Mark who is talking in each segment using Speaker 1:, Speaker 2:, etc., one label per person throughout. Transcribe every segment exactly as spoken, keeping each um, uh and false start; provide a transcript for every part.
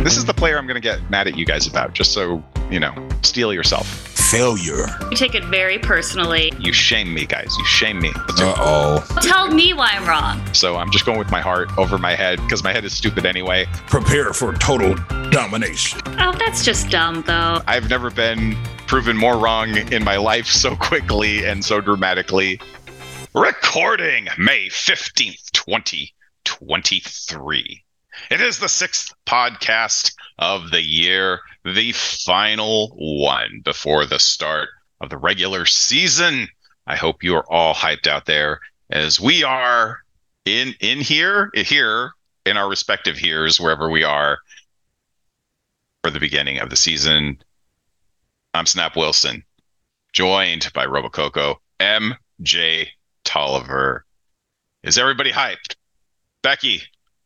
Speaker 1: This is the player I'm going to get mad at you guys about, just so, you know, steel yourself.
Speaker 2: Failure.
Speaker 3: You take it very personally.
Speaker 1: You shame me, guys. You shame me.
Speaker 2: Uh-oh.
Speaker 3: Tell me why I'm wrong.
Speaker 1: So I'm just going with my heart over my head, because my head is stupid anyway.
Speaker 2: Prepare for total domination.
Speaker 3: Oh, that's just dumb, though.
Speaker 1: I've never been proven more wrong in my life so quickly and so dramatically. Recording May fifteenth, twenty twenty-three. It is the sixth podcast of the year, the final one before the start of the regular season. I hope you are all hyped out there as we are in in here, here in our respective heres, wherever we are for the beginning of the season. I'm Snap Wilson, joined by Robococo, M J Tolliver. Is everybody hyped? Becky?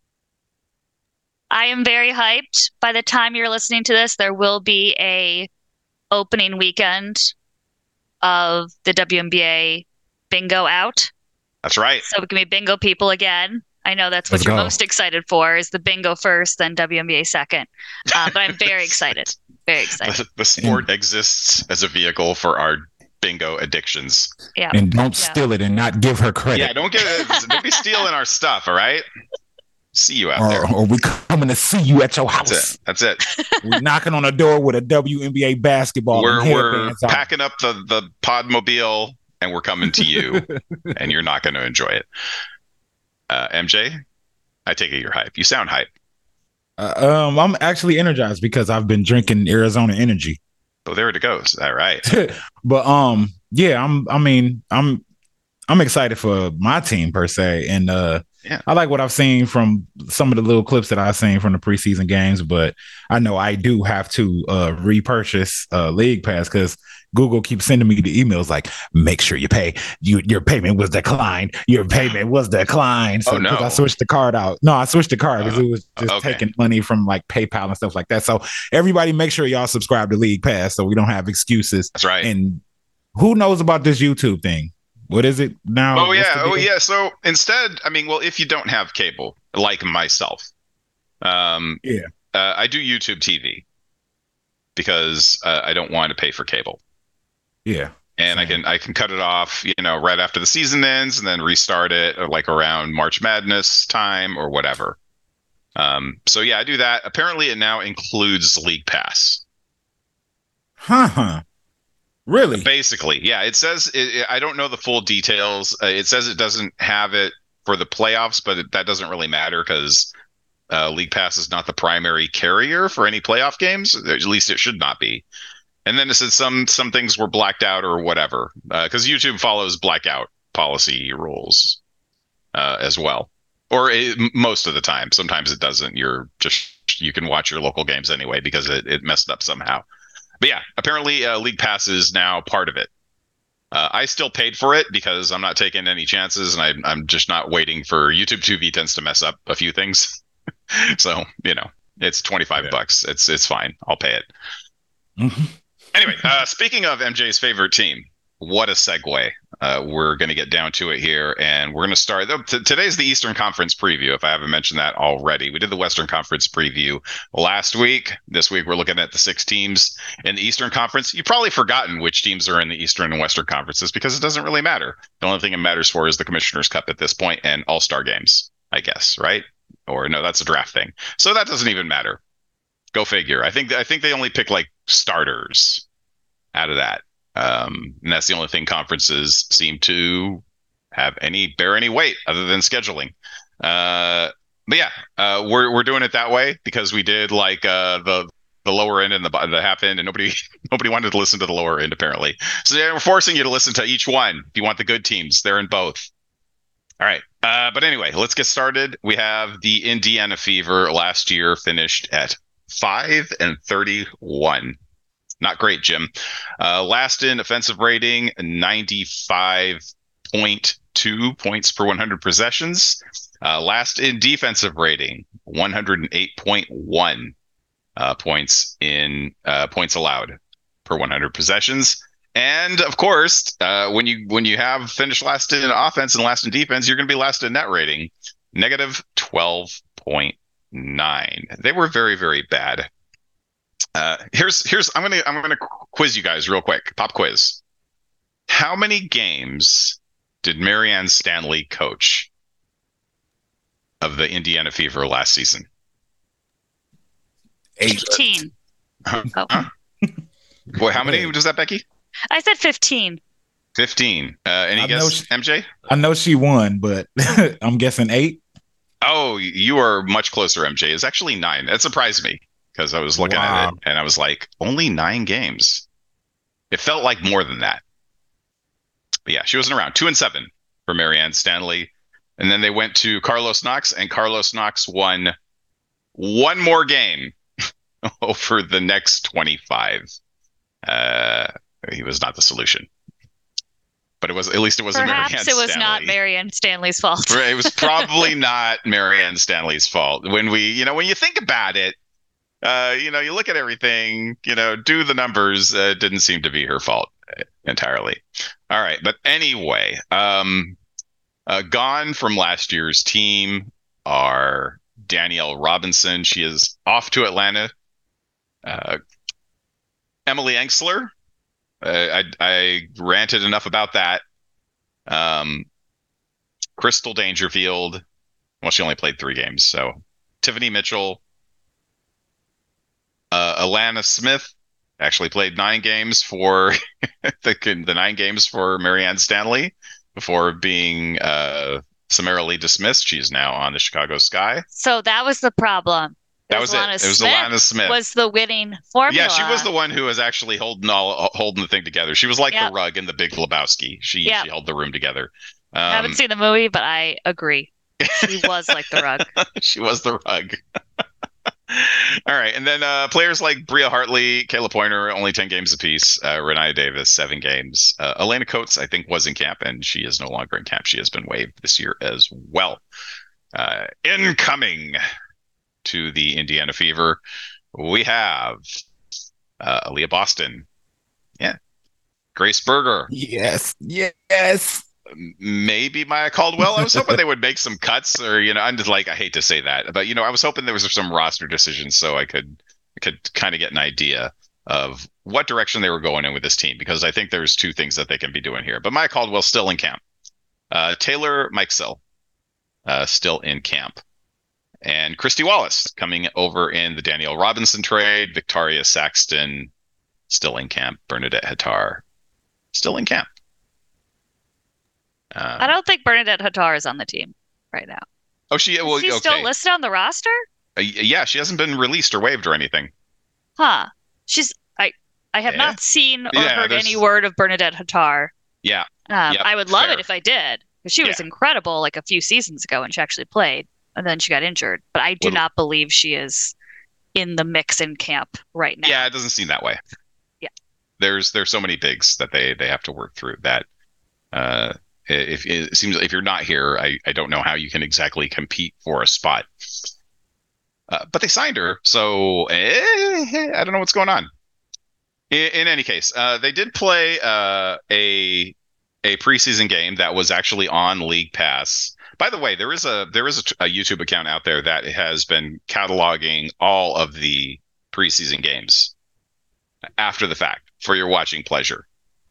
Speaker 3: I am very hyped. By the time you're listening to this, there will be a opening weekend of the W N B A bingo out.
Speaker 1: That's right.
Speaker 3: So we can be bingo people again. I know that's what
Speaker 2: Let's
Speaker 3: you're
Speaker 2: go.
Speaker 3: most excited for, is the bingo first, then W N B A second. Uh, but I'm very excited. Very excited.
Speaker 1: The, the sport exists as a vehicle for our bingo addictions.
Speaker 3: Yeah.
Speaker 2: And don't
Speaker 3: Yeah.
Speaker 2: steal it and not give her credit.
Speaker 1: Yeah, don't get it. Don't be stealing our stuff, all right? See you out there.
Speaker 2: Or, or we coming to see you at your house.
Speaker 1: That's it. That's it.
Speaker 2: We're knocking on the door with a W N B A basketball.
Speaker 1: We're
Speaker 2: and
Speaker 1: we're
Speaker 2: headbands on.
Speaker 1: packing up the the Podmobile and we're coming to you, and you're not going to enjoy it. Uh, M J, I take it you're hype. You sound hype.
Speaker 2: Uh, um, I'm actually energized because I've been drinking Arizona Energy.
Speaker 1: Oh, there it goes. All right.
Speaker 2: But um, yeah, I'm. I mean, I'm. I'm excited for my team per se, and uh,
Speaker 1: Yeah.
Speaker 2: I like what I've seen from some of the little clips that I've seen from the preseason games. But I know I do have to uh, repurchase uh, League Pass because Google keeps sending me the emails like, make sure you pay. You, your payment was declined. Your payment was declined. So
Speaker 1: Oh, no.
Speaker 2: 'cause I switched the card out. No, I switched the card because
Speaker 1: Uh,
Speaker 2: it was just
Speaker 1: okay.
Speaker 2: taking money from like PayPal and stuff like that. So everybody, make sure y'all subscribe to League Pass so we don't have excuses.
Speaker 1: That's right.
Speaker 2: And who knows about this YouTube thing? What is it now?
Speaker 1: Oh
Speaker 2: What's
Speaker 1: yeah,
Speaker 2: the
Speaker 1: oh
Speaker 2: deal?
Speaker 1: yeah. So instead, I mean, well, if you don't have cable, like myself, um,
Speaker 2: Yeah.
Speaker 1: uh, I do YouTube T V because uh, I don't want to pay for cable,
Speaker 2: Yeah.
Speaker 1: and I
Speaker 2: Same.
Speaker 1: can I can cut it off, you know, right after the season ends, and then restart it uh, like around March Madness time or whatever. Um, so yeah, I do that. Apparently, it now includes League Pass.
Speaker 2: Huh. Really?
Speaker 1: Basically, yeah. It says it, it- I don't know the full details. Uh, it says it doesn't have it for the playoffs, but it, that doesn't really matter because uh, League Pass is not the primary carrier for any playoff games. At least it should not be. And then it says some some things were blacked out or whatever because YouTube follows blackout policy rules uh, as well, or it, m- most of the time. Sometimes it doesn't. You're just you can watch your local games anyway because it, it messed up somehow. But yeah, apparently uh, League Pass is now part of it. Uh, I still paid for it because I'm not taking any chances, and I, I'm just not waiting for YouTube T V tends to mess up a few things. So you know, it's twenty-five
Speaker 2: Yeah.
Speaker 1: bucks. It's it's fine. I'll pay it.
Speaker 2: Mhm.
Speaker 1: Anyway, uh, speaking of M J's favorite team, what a segue. Uh, we're going to get down to it here, and we're going to start. though, T- today's the Eastern Conference preview, if I haven't mentioned that already. We did the Western Conference preview last week. This week, we're looking at the six teams in the Eastern Conference. You've probably forgotten which teams are in the Eastern and Western Conferences because it doesn't really matter. The only thing it matters for is the Commissioner's Cup at this point and All-Star games, I guess, right? Or no, that's a draft thing. So that doesn't even matter. Go figure. I think I think they only pick like starters out of that. Um, and that's the only thing conferences seem to have any bear any weight other than scheduling. Uh, but yeah, uh, we're we're doing it that way because we did like uh, the the lower end and the bo- the half end, and nobody nobody wanted to listen to the lower end apparently. So yeah, we're forcing you to listen to each one if you want the good teams. They're in both. All right. Uh, but anyway, let's get started. We have the Indiana Fever last year finished at five and thirty-one. Not great, Jim. Uh, last in offensive rating, ninety-five point two points per one hundred possessions. Uh, last in defensive rating, one hundred eight point one uh, points in uh, points allowed per one hundred possessions. And of course, uh, when you when you have finished last in offense and last in defense, you're going to be last in net rating, negative twelve point nine. They were very, very bad. Uh, here's here's I'm gonna I'm gonna quiz you guys real quick. Pop quiz. How many games did Marianne Stanley coach of the Indiana Fever last season?
Speaker 2: Eight.
Speaker 3: fifteen.
Speaker 1: Huh?
Speaker 3: Oh.
Speaker 1: Huh? Boy, how many was that, Becky?
Speaker 3: I said fifteen.
Speaker 1: fifteen. Uh, any
Speaker 2: I know
Speaker 1: guess,
Speaker 2: she-
Speaker 1: M J?
Speaker 2: I know she won, but I'm guessing eight.
Speaker 1: Oh, you are much closer, M J. It's actually nine. That surprised me because I was looking
Speaker 2: Wow.
Speaker 1: at it and I was like, only nine games. It felt like more than that. But yeah, she wasn't around. Two and seven for Marianne Stanley. And then they went to Carlos Knox, and Carlos Knox won one more game over the next twenty-five. Uh, he was not the solution. But it was at least it wasn't
Speaker 3: Perhaps
Speaker 1: Marianne
Speaker 3: it was
Speaker 1: Stanley.
Speaker 3: not Marianne Stanley's fault.
Speaker 1: Right, it was probably not Marianne Stanley's fault. When we, you know, when you think about it, uh, you know, you look at everything, you know, do the numbers. Uh, it didn't seem to be her fault entirely. All right, but anyway, um, uh, gone from last year's team are Danielle Robinson. She is off to Atlanta. Uh, Emily Engsler. Uh, I, I ranted enough about that. Um, Crystal Dangerfield. Well, she only played three games. So Tiffany Mitchell. Uh, Alana Smith actually played nine games for the, the nine games for Marianne Stanley before being uh, summarily dismissed. She's now on the Chicago Sky.
Speaker 3: So that was the problem.
Speaker 1: That was
Speaker 3: Alana
Speaker 1: it. It was
Speaker 3: Smith
Speaker 1: Alana Smith.
Speaker 3: Was the winning formula.
Speaker 1: Yeah, she was the one who was actually holding all holding the thing together. She was like
Speaker 3: Yep.
Speaker 1: the rug in The Big Lebowski. She
Speaker 3: Yep.
Speaker 1: she held the room together. Um,
Speaker 3: I haven't seen the movie, but I agree. She was like the rug.
Speaker 1: she was the rug. All right, and then uh, players like Bria Hartley, Kayla Pointer, only ten games apiece. Uh, Renaya Davis, seven games. Uh, Elena Coates, I think, was in camp, and she is no longer in camp. She has been waived this year as well. Uh, incoming to the Indiana Fever, we have uh, Aaliyah Boston. Yeah. Grace Berger.
Speaker 2: Yes, yes.
Speaker 1: Maybe Maya Caldwell. I was hoping they would make some cuts, or you know, I'm just like I hate to say that, but you know, I was hoping there was some roster decisions so I could I could kind of get an idea of what direction they were going in with this team, because I think there's two things that they can be doing here. But Maya Caldwell still in camp. Uh, Taylor Mikesell uh, still in camp, and Christy Wallace coming over in the Danielle Robinson trade. Victoria Saxton still in camp. Bernadette Hattar still in camp. Um,
Speaker 3: I don't think Bernadette Hattar is on the team right now.
Speaker 1: Oh, she well,
Speaker 3: Is she
Speaker 1: okay.
Speaker 3: still listed on the roster?
Speaker 1: Uh, yeah, she hasn't been released or waived or anything.
Speaker 3: Huh. She's I I have
Speaker 1: Yeah.
Speaker 3: not seen or
Speaker 1: Yeah,
Speaker 3: heard
Speaker 1: there's-
Speaker 3: any word of Bernadette Hattar.
Speaker 1: Yeah,
Speaker 3: Um,
Speaker 1: Yep,
Speaker 3: I would love
Speaker 1: fair.
Speaker 3: it if I did, because she was
Speaker 1: Yeah.
Speaker 3: incredible like a few seasons ago when she actually played, and then she got injured. But I do
Speaker 1: Well-
Speaker 3: not believe she is in the mix in camp right now.
Speaker 1: yeah, it doesn't seem that way.
Speaker 3: Yeah.
Speaker 1: There's there's so many bigs that they they have to work through that. Uh, if it seems if you're not here, I I don't know how you can exactly compete for a spot. Uh, but they signed her, so eh, I don't know what's going on. In, in any case, uh, they did play uh, a a preseason game that was actually on League Pass. By the way, there is a there is a, a YouTube account out there that has been cataloging all of the preseason games after the fact for your watching pleasure.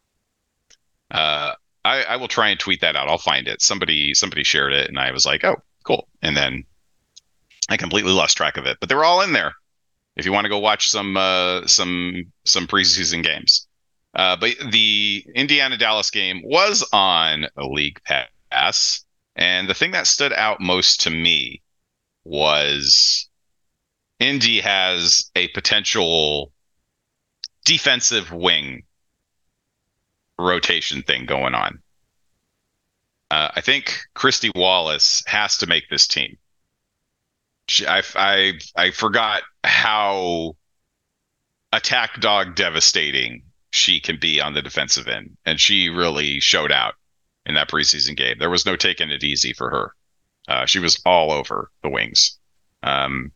Speaker 1: Uh, I, I will try and tweet that out. I'll find it. Somebody somebody shared it, and I was like, oh, cool. And then I completely lost track of it. But they were all in there. If you want to go watch some uh, some some preseason games. Uh, but the Indiana Dallas game was on a League Pass, and the thing that stood out most to me was Indy has a potential defensive wing rotation thing going on. Uh, I think Christy Wallace has to make this team. She, I, I, I forgot how attack dog devastating she can be on the defensive end, and she really showed out in that preseason game. There was no taking it easy for her. Uh, she was all over the wings. Um,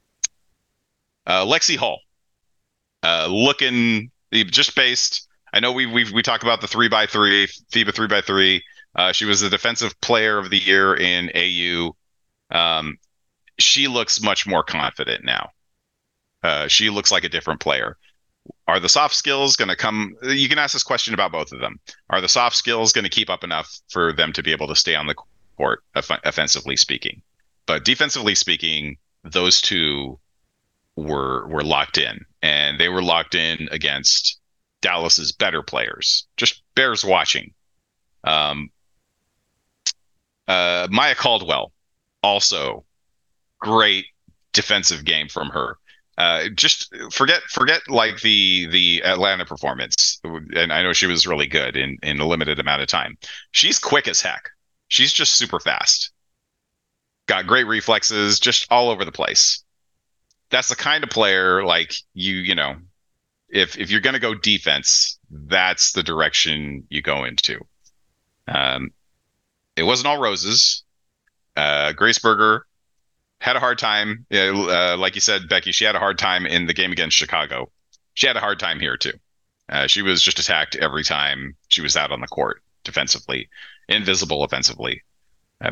Speaker 1: uh, Lexi Hall, uh, looking just based. I know we we we talk about the three by three FIBA three by three. Uh, she was the defensive player of the year in A U. Um, she looks much more confident now. Uh, she looks like a different player. Are the soft skills going to come? You can ask this question about both of them. Are the soft skills going to keep up enough for them to be able to stay on the court, off- offensively speaking? But defensively speaking, those two were were locked in, and they were locked in against Dallas's better players. Just bears watching. Um, uh, Maya Caldwell, also great defensive game from her. Uh, just forget forget like the the Atlanta performance, and I know she was really good in in a limited amount of time. She's quick as heck. She's just super fast. Got great reflexes, just all over the place. That's the kind of player like you you know, if if you're going to go defense, that's the direction you go into. Um, it wasn't all roses. Uh, Grace Berger had a hard time. Uh, like you said, Becky, she had a hard time in the game against Chicago. She had a hard time here too. Uh, she was just attacked every time she was out on the court defensively, invisible offensively. Uh,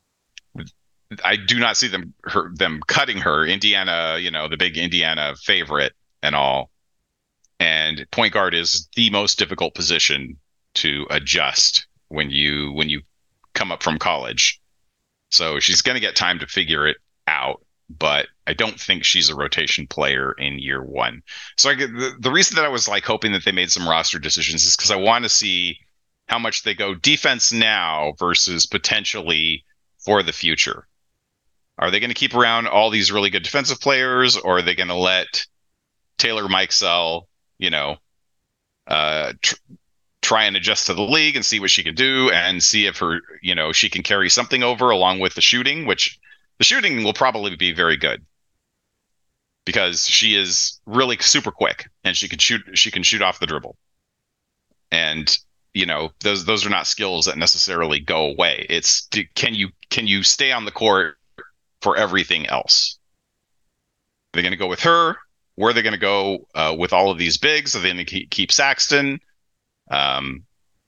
Speaker 1: I do not see them her, them cutting her. Indiana, you know, the big Indiana favorite and all. And point guard is the most difficult position to adjust when you when you come up from college. So she's going to get time to figure it out, but I don't think she's a rotation player in year one. So I get the, the reason that I was like hoping that they made some roster decisions is because I want to see how much they go defense now versus potentially for the future. Are they going to keep around all these really good defensive players, or are they going to let Taylor Mikesell, you know, uh, tr- try and adjust to the league and see what she can do and see if her, you know, she can carry something over along with the shooting, which the shooting will probably be very good because she is really super quick and she can shoot, she can shoot off the dribble. And, you know, those, those are not skills that necessarily go away. It's, can you, can you stay on the court for everything else? Are they going to go with her? Where are they going to go uh, with all of these bigs? Are they going to keep Saxton? Um,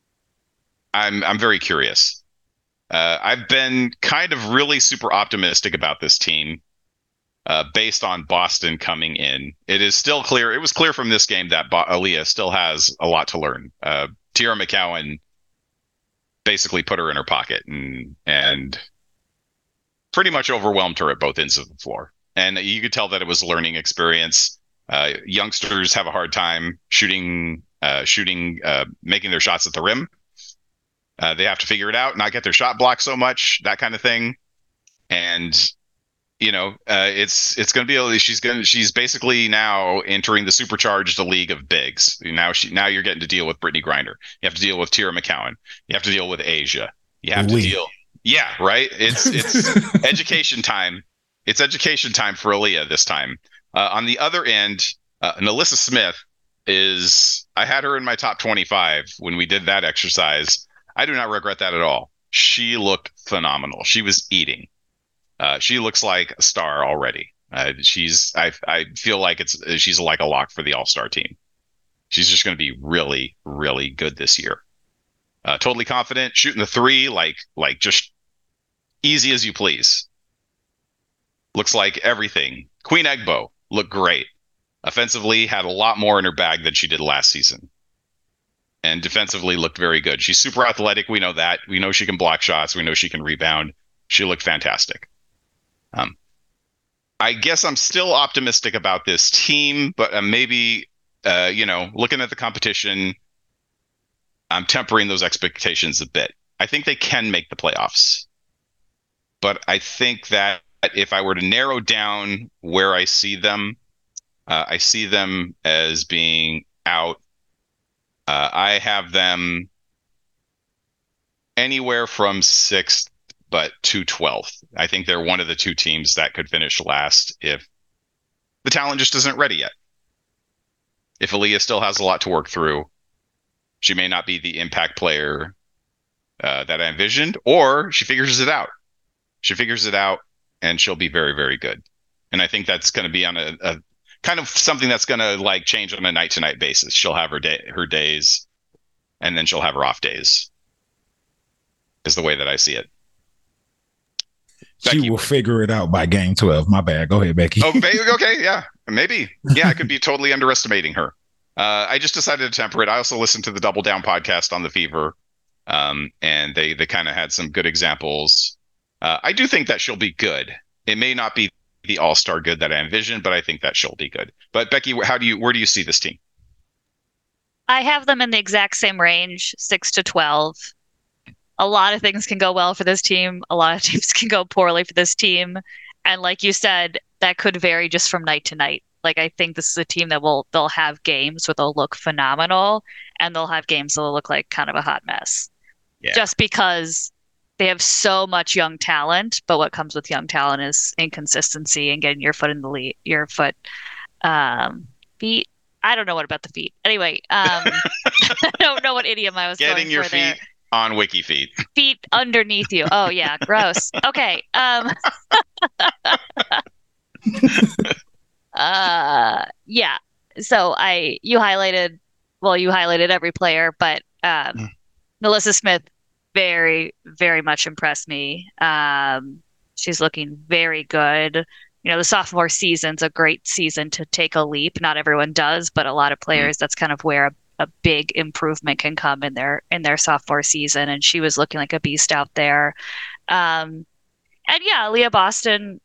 Speaker 1: I'm I'm very curious. Uh, I've been kind of really super optimistic about this team uh, based on Boston coming in. It is still clear. It was clear from this game that Bo- Aaliyah still has a lot to learn. Uh, Tierra McCowan basically put her in her pocket and and pretty much overwhelmed her at both ends of the floor. And you could tell that it was a learning experience. Uh, youngsters have a hard time shooting, uh, shooting, uh, making their shots at the rim. Uh, they have to figure it out, not get their shot blocked so much, that kind of thing. And you know, uh, it's it's going to be. She's going. She's basically now entering the supercharged league of bigs. Now she now you're getting to deal with Brittany Griner. You have to deal with Tierra McCowan. You have to deal with Asia. You have
Speaker 2: Oui.
Speaker 1: to deal. Yeah, right. It's it's education time. It's education time for Aaliyah this time. Uh, on the other end, uh, Nalissa Smith is, I had her in my top twenty-five when we did that exercise. I do not regret that at all. She looked phenomenal. She was eating. Uh, she looks like a star already. Uh, she's, I, I feel like it's, she's like a lock for the All-Star team. She's just going to be really, really good this year. Uh, totally confident, shooting the three, like, like just easy as you please. Looks like everything. Queen Egbo looked great. Offensively, had a lot more in her bag than she did last season. And defensively looked very good. She's super athletic. We know that. We know she can block shots. We know she can rebound. She looked fantastic. Um, I guess I'm still optimistic about this team, but uh, maybe, uh, you know, looking at the competition, I'm tempering those expectations a bit. I think they can make the playoffs. But I think that if I were to narrow down where I see them, uh, I see them as being out. Uh, I have them anywhere from sixth, but to twelfth. I think they're one of the two teams that could finish last if the talent just isn't ready yet. If Aaliyah still has a lot to work through, she may not be the impact player uh, that I envisioned, or she figures it out. She figures it out, and she'll be very, very good. And I think that's going to be on a, a kind of something that's going to like change on a night to night basis. She'll have her day, her days, and then she'll have her off days. Is the way that I see it.
Speaker 2: She
Speaker 1: Becky,
Speaker 2: will figure it out by game twelve. My bad. Go ahead, Becky.
Speaker 1: oh, okay, yeah, maybe. Yeah, I could be totally underestimating her. Uh, I just decided to temper it. I also listened to the Double Down podcast on the Fever, um, and they they kind of had some good examples. Uh, I do think that she'll be good. It may not be the all-star good that I envisioned, but I think that she'll be good. But Becky, how do you where do you see this team?
Speaker 3: I have them in the exact same range, six to twelve. A lot of things can go well for this team. A lot of teams can go poorly for this team. And like you said, that could vary just from night to night. Like, I think this is a team that will, they'll have games where they'll look phenomenal, and they'll have games that will look like kind of a hot mess. Yeah. Just because they have so much young talent, but what comes with young talent is inconsistency and getting your foot in the lead, your foot, um, feet. I don't know what about the feet. Anyway, um, I don't know what idiom I was
Speaker 1: getting
Speaker 3: going
Speaker 1: your
Speaker 3: for
Speaker 1: feet
Speaker 3: there.
Speaker 1: On wiki feet.
Speaker 3: Feet underneath you. Oh yeah, gross. Okay. Um. uh. Yeah. So I, you highlighted, well, you highlighted every player, but um, mm. NaLyssa Smith very, very much impressed me. Um, she's looking very good. You know, the sophomore season's a great season to take a leap. Not everyone does, but a lot of players, mm. that's kind of where a, a big improvement can come in their in their sophomore season. And she was looking like a beast out there. Um, and yeah, Leah Boston,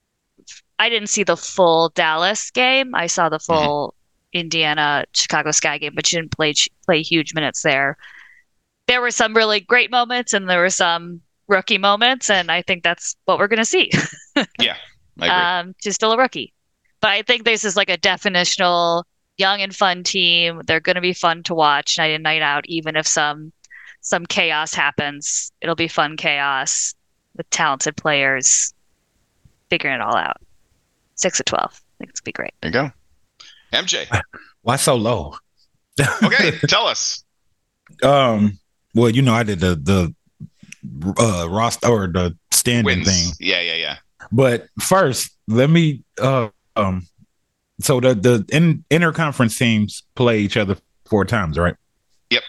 Speaker 3: I didn't see the full Dallas game. I saw the full mm. Indiana Chicago Sky game, but she didn't play play huge minutes there. There were some really great moments, and there were some rookie moments, and I think that's what we're going to see.
Speaker 1: Yeah. I agree.
Speaker 3: Um, she's still a rookie, but I think this is like a definitional young and fun team. They're going to be fun to watch night in, night out, even if some some chaos happens. It'll be fun chaos with talented players figuring it all out. Six of twelve. I think it's gonna be great.
Speaker 1: There you go. M J.
Speaker 2: Why so low?
Speaker 1: Okay, tell us.
Speaker 2: Um. Well, you know, I did the the uh, roster or the standing
Speaker 1: Wins.
Speaker 2: thing.
Speaker 1: Yeah, yeah, yeah.
Speaker 2: But first, let me. Uh, um. So the the in, interconference teams play each other four times, right?
Speaker 1: Yep.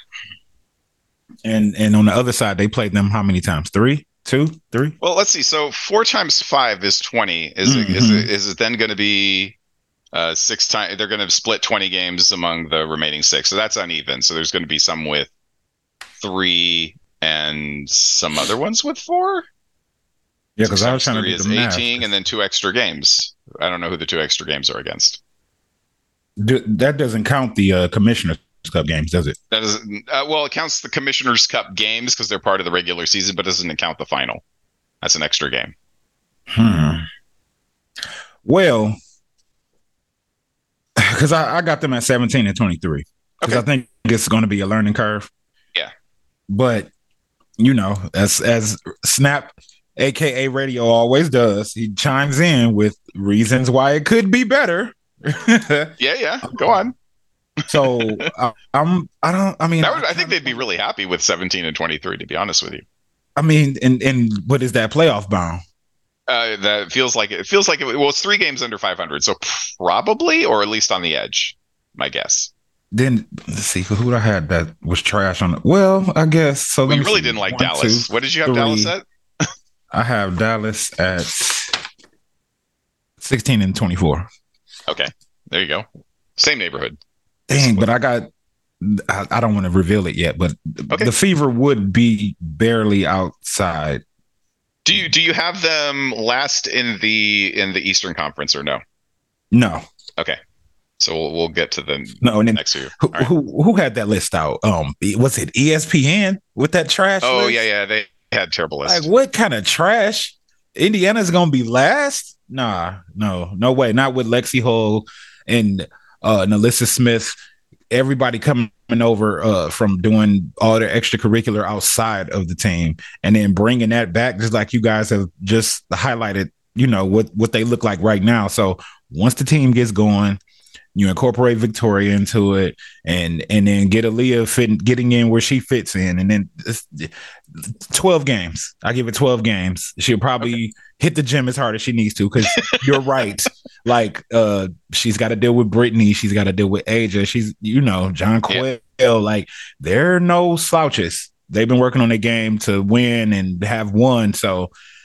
Speaker 2: And and on the other side, they played them how many times? Three, two, three.
Speaker 1: Well, let's see. So four times five is twenty. Is mm-hmm. it, is it is it then going to be uh, six times? They're going to split twenty games among the remaining six. So that's uneven. So there's going to be some with three and some other ones with four.
Speaker 2: Yeah, because I was trying to do
Speaker 1: is
Speaker 2: the math.
Speaker 1: eighteen, and then two extra games. I don't know who the two extra games are against.
Speaker 2: Do, that doesn't count the uh, Commissioner's Cup games, does it?
Speaker 1: That is uh, well, it counts the Commissioner's Cup games because they're part of the regular season, but doesn't count the final. That's an extra game.
Speaker 2: Hmm. Well, because I, I got them at seventeen and twenty-three. Because okay. I think it's going to be a learning curve.
Speaker 1: Yeah.
Speaker 2: But, you know, as as Snap, A K A Radio, always does, he chimes in with reasons why it could be better.
Speaker 1: yeah, yeah. Go on.
Speaker 2: So uh, I'm. I don't. I mean,
Speaker 1: that would, I think they'd be really happy with seventeen and twenty-three. To be honest with you.
Speaker 2: I mean, and and what is that playoff bound?
Speaker 1: Uh, that feels like it feels like it. Well, it's three games under five hundred, so probably, or at least on the edge. My guess.
Speaker 2: Then let's see who I had that was trash on it. Well, I guess so.
Speaker 1: We really see. didn't like One, Dallas. Two, what did you have three. Dallas at?
Speaker 2: I have Dallas at sixteen and twenty-four.
Speaker 1: Okay, there you go. Same neighborhood.
Speaker 2: Dang, but I got. I, I don't want to reveal it yet, but
Speaker 1: okay.
Speaker 2: the Fever would be barely outside.
Speaker 1: Do you do you have them last in the in the Eastern Conference or no?
Speaker 2: No.
Speaker 1: Okay, so we'll we'll get to the
Speaker 2: no and then
Speaker 1: next year.
Speaker 2: Who,
Speaker 1: right.
Speaker 2: who who had that list out? Um, was it E S P N with that trash?
Speaker 1: Oh
Speaker 2: list?
Speaker 1: yeah, yeah, they had terrible lists.
Speaker 2: Like what kind of trash? Indiana's gonna be last? Nah, no, no way. Not with Lexi Hull and uh, NaLyssa Smith. Everybody coming over uh, from doing all their extracurricular outside of the team and then bringing that back, just like you guys have just highlighted, you know, what, what they look like right now. So once the team gets going, you incorporate Victoria into it and and then get Aaliyah fit, getting in where she fits in. And then twelve games. I give it twelve games. She'll probably okay. hit the gym as hard as she needs to because you're right. Like uh, she's got to deal with Brittany. She's got to deal with Aja. She's, you know, John Quayle. Yeah. Like they're no slouches. They've been working on their game to win and have won. So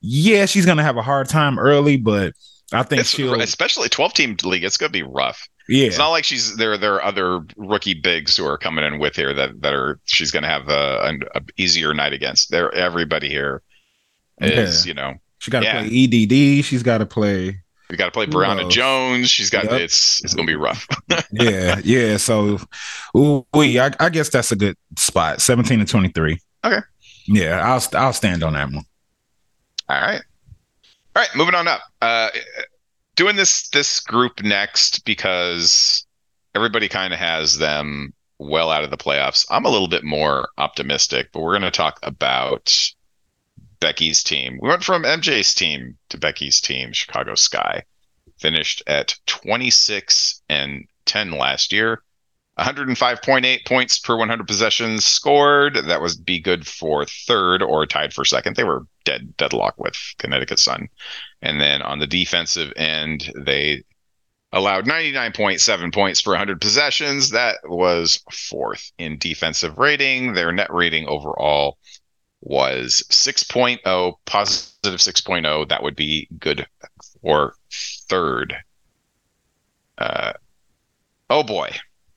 Speaker 2: Yeah, she's gonna have a hard time early, but I think
Speaker 1: it's,
Speaker 2: she'll,
Speaker 1: especially twelve team league, it's gonna be rough.
Speaker 2: Yeah,
Speaker 1: it's not like she's there. There are other rookie bigs who are coming in with here that that are she's gonna have a, an a easier night against. There, everybody here is yeah. you know
Speaker 2: she got to
Speaker 1: yeah.
Speaker 2: play E D D. She's got to play.
Speaker 1: You got to play Brianna Jones. She's got yep. it's it's gonna be rough.
Speaker 2: yeah, yeah. So, ooh, I, I guess that's a good spot. Seventeen to twenty three.
Speaker 1: Okay.
Speaker 2: Yeah, I'll I'll stand on that one.
Speaker 1: All right. All right. Moving on up. Uh, doing this this group next because everybody kind of has them well out of the playoffs. I'm a little bit more optimistic, but we're going to talk about Becky's team. We went from M J's team to Becky's team, Chicago Sky. Finished at twenty-six and ten last year. one oh five point eight points per one hundred possessions scored. That was be good for third or tied for second. They were dead deadlock with Connecticut Sun. And then on the defensive end, they allowed ninety-nine point seven points per one hundred possessions. That was fourth in defensive rating. Their net rating overall was six point oh, positive six point oh. That would be good for third. Uh, oh boy.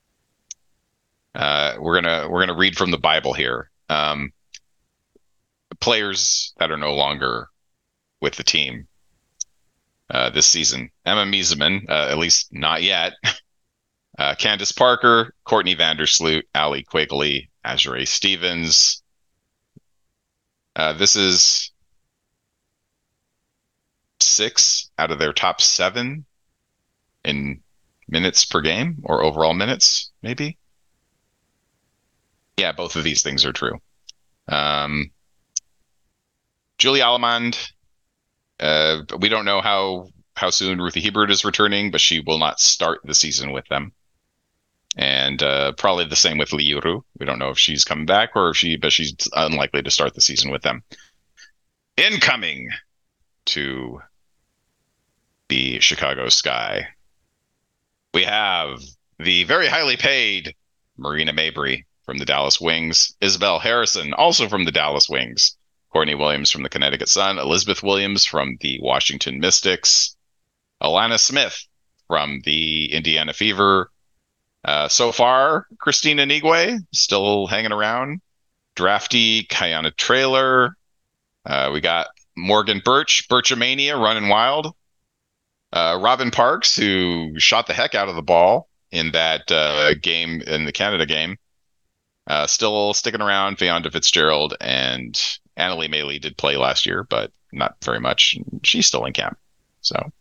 Speaker 1: Uh, we're gonna we're gonna read from the Bible here. Um, players that are no longer with the team uh, this season: Emma Mieseman, uh, at least not yet. Uh, Candace Parker, Courtney Vandersloot, Allie Quigley, Azure Stevens. Uh, this is six out of their top seven in minutes per game or overall minutes, maybe. Yeah, both of these things are true. Um, Julie Allemand, uh, we don't know how how soon Ruthie Hebert is returning, but she will not start the season with them. And uh, probably the same with Liuru. We don't know if she's coming back or if she, but she's unlikely to start the season with them. Incoming to the Chicago Sky, we have the very highly paid Marina Mabrey from the Dallas Wings, Isabel Harrison, also from the Dallas Wings, Courtney Williams from the Connecticut Sun, Elizabeth Williams from the Washington Mystics, Alana Smith from the Indiana Fever. Uh, so far, Christina Nigwe still hanging around. Drafty Kayana Traylor. Uh, we got Morgan Birch, Birchamania running wild. Uh, Robin Parks, who shot the heck out of the ball in that uh, game, in the Canada game. Uh, still sticking around. Fionda Fitzgerald and Annalie Maley did play last year, but not very much. She's still in camp. So,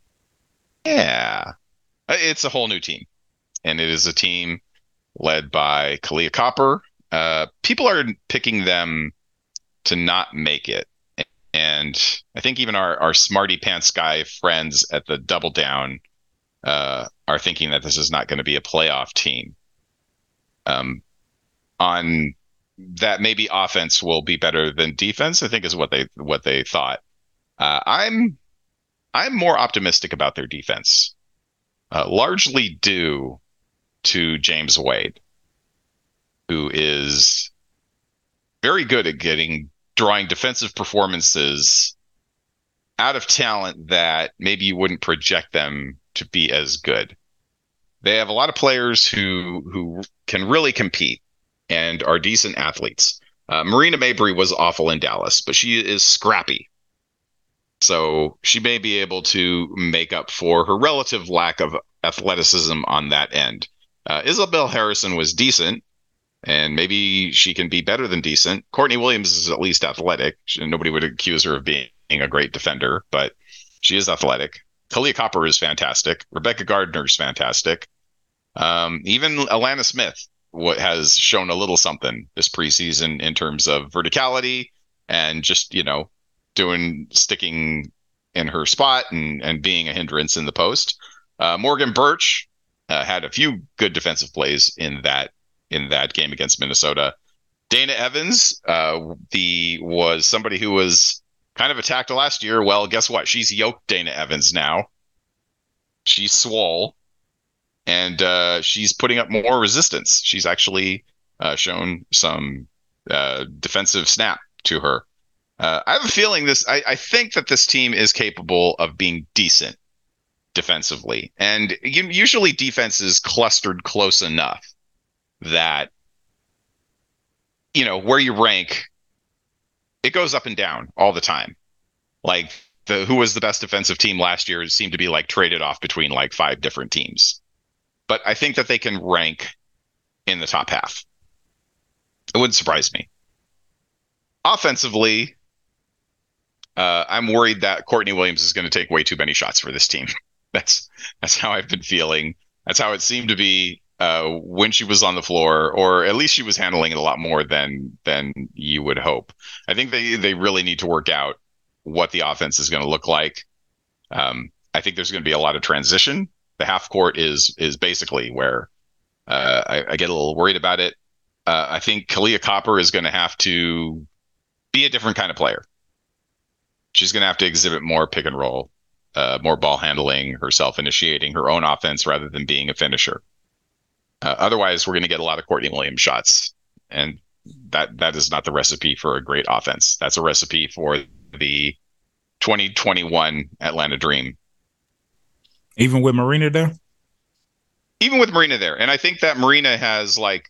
Speaker 1: yeah. It's a whole new team. And it is a team led by Kalia Copper. Uh, people are picking them to not make it. And I think even our, our smarty pants guy friends at the Double Down uh, are thinking that this is not going to be a playoff team. Um, on that maybe offense will be better than defense, I think is what they what they thought. Uh, I'm I'm more optimistic about their defense, uh, largely due to James Wade, who is very good at getting drawing defensive performances out of talent that maybe you wouldn't project them to be as good. They have a lot of players who who can really compete and are decent athletes. Uh, Marina Mabrey was awful in Dallas, but she is scrappy. So she may be able to make up for her relative lack of athleticism on that end. Uh, Isabel Harrison was decent, and maybe she can be better than decent. Courtney Williams is at least athletic. She, nobody would accuse her of being a great defender, but she is athletic. Kalia Copper is fantastic. Rebecca Gardner is fantastic. Um, even Alana Smith what has shown a little something this preseason in terms of verticality and just, you know, doing sticking in her spot and, and being a hindrance in the post. Uh, Morgan Birch uh, had a few good defensive plays in that in that game against Minnesota. Dana Evans, uh, the was somebody who was kind of attacked last year. Well, guess what? She's yoked Dana Evans now. She's swole. And uh, she's putting up more resistance. She's actually uh, shown some uh, defensive snap to her. Uh, I have a feeling this. I, I think that this team is capable of being decent defensively, and usually defense is clustered close enough that, you know, where you rank, it goes up and down all the time. Like the who was the best defensive team last year seemed to be like traded off between like five different teams. But I think that they can rank in the top half. It wouldn't surprise me. Offensively, uh, I'm worried that Courtney Williams is going to take way too many shots for this team. That's that's how I've been feeling. That's how it seemed to be uh, when she was on the floor, or at least she was handling it a lot more than than you would hope. I think they they really need to work out what the offense is going to look like. Um, I think there's going to be a lot of transition. The half court is is basically where uh, I, I get a little worried about it. Uh, I think Kahleah Copper is going to have to be a different kind of player. She's going to have to exhibit more pick and roll, uh, more ball handling, herself initiating her own offense rather than being a finisher. Uh, otherwise, we're going to get a lot of Courtney Williams shots, and that that is not the recipe for a great offense. That's a recipe for the twenty twenty-one Atlanta Dream.
Speaker 2: Even with Marina there?
Speaker 1: Even with Marina there. And I think that Marina has, like,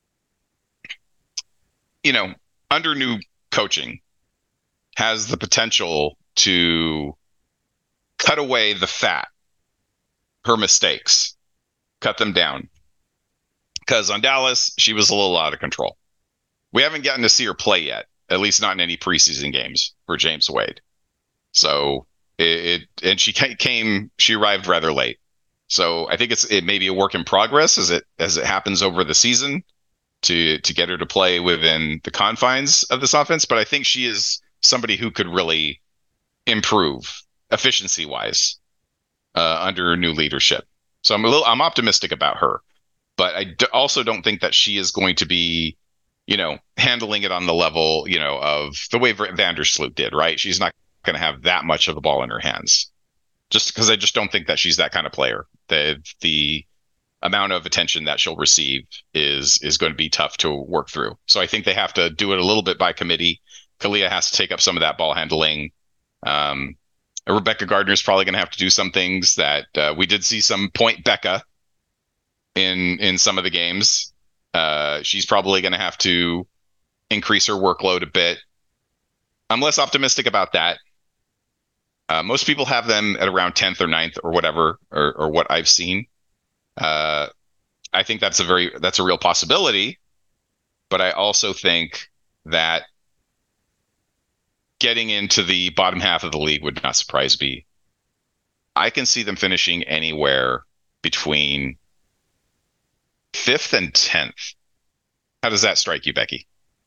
Speaker 1: you know, under new coaching, has the potential to cut away the fat, her mistakes, cut them down. Because on Dallas, she was a little out of control. We haven't gotten to see her play yet, at least not in any preseason games for James Wade. So it, it and she came, she arrived rather late. So I think it's it may be a work in progress as it as it happens over the season to to get her to play within the confines of this offense. But I think she is somebody who could really improve efficiency wise uh, under new leadership. So I'm a little I'm optimistic about her, but I d- also don't think that she is going to be, you know, handling it on the level, you know, of the way Vandersloot did. Right? She's not going to have that much of the ball in her hands, just because I just don't think that she's that kind of player. The the amount of attention that she'll receive is is going to be tough to work through. So I think they have to do it a little bit by committee. Kahleah has to take up some of that ball handling. Um, Rebecca Gardner is probably going to have to do some things that uh, we did see some point Becca in in some of the games. Uh, she's probably going to have to increase her workload a bit. I'm less optimistic about that. Uh, most people have them at around tenth or ninth or whatever, or, or what I've seen. Uh, I think that's a very that's a real possibility, but I also think that getting into the bottom half of the league would not surprise me. I can see them finishing anywhere between fifth and tenth. How does that strike you, Becky?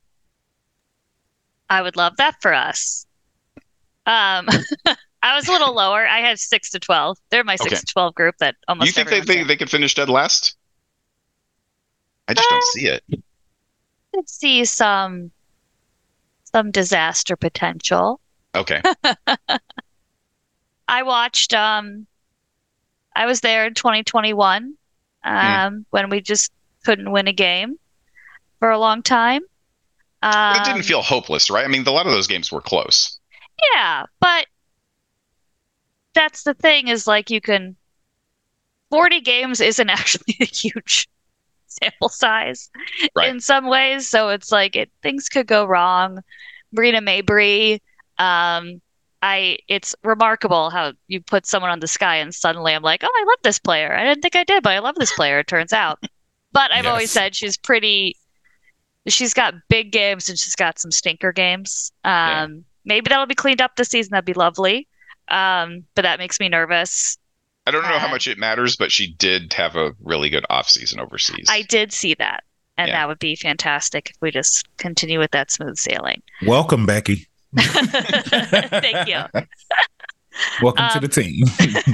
Speaker 3: I would love that for us. Um, I was a little lower. I had six to twelve. They're my six
Speaker 1: Okay.
Speaker 3: to twelve group that almost.
Speaker 1: You think they
Speaker 3: everyone's
Speaker 1: think
Speaker 3: in.
Speaker 1: they could finish dead last? I just
Speaker 3: Uh,
Speaker 1: don't see it.
Speaker 3: I could see some some disaster potential.
Speaker 1: Okay.
Speaker 3: I watched. Um, I was there in twenty twenty-one um, when we just couldn't win a game for a long time. Um,
Speaker 1: It didn't feel hopeless, right? I mean, a lot of those games were close.
Speaker 3: Yeah, but that's the thing is like you can forty games isn't actually a huge sample size
Speaker 1: Right.
Speaker 3: in some ways, so it's like it things could go wrong. Marina Mabrey, um, I it's remarkable how you put someone on the sky and suddenly I'm like, oh, I love this player. I didn't think I did, but I love this player, it turns out. But I've always
Speaker 2: Yes.
Speaker 3: said she's pretty she's got big games and she's got some stinker games. Um,
Speaker 1: Yeah.
Speaker 3: Maybe that'll be cleaned up this season. That'd be lovely. Um, but that makes me nervous.
Speaker 1: I don't know how
Speaker 3: Uh,
Speaker 1: much it matters, but she did have a really good offseason overseas.
Speaker 3: I did see that, and
Speaker 1: Yeah.
Speaker 3: that would be fantastic if we just continue with that smooth sailing.
Speaker 2: Welcome, Becky.
Speaker 3: Thank you.
Speaker 2: Welcome to
Speaker 3: Um,
Speaker 2: the team.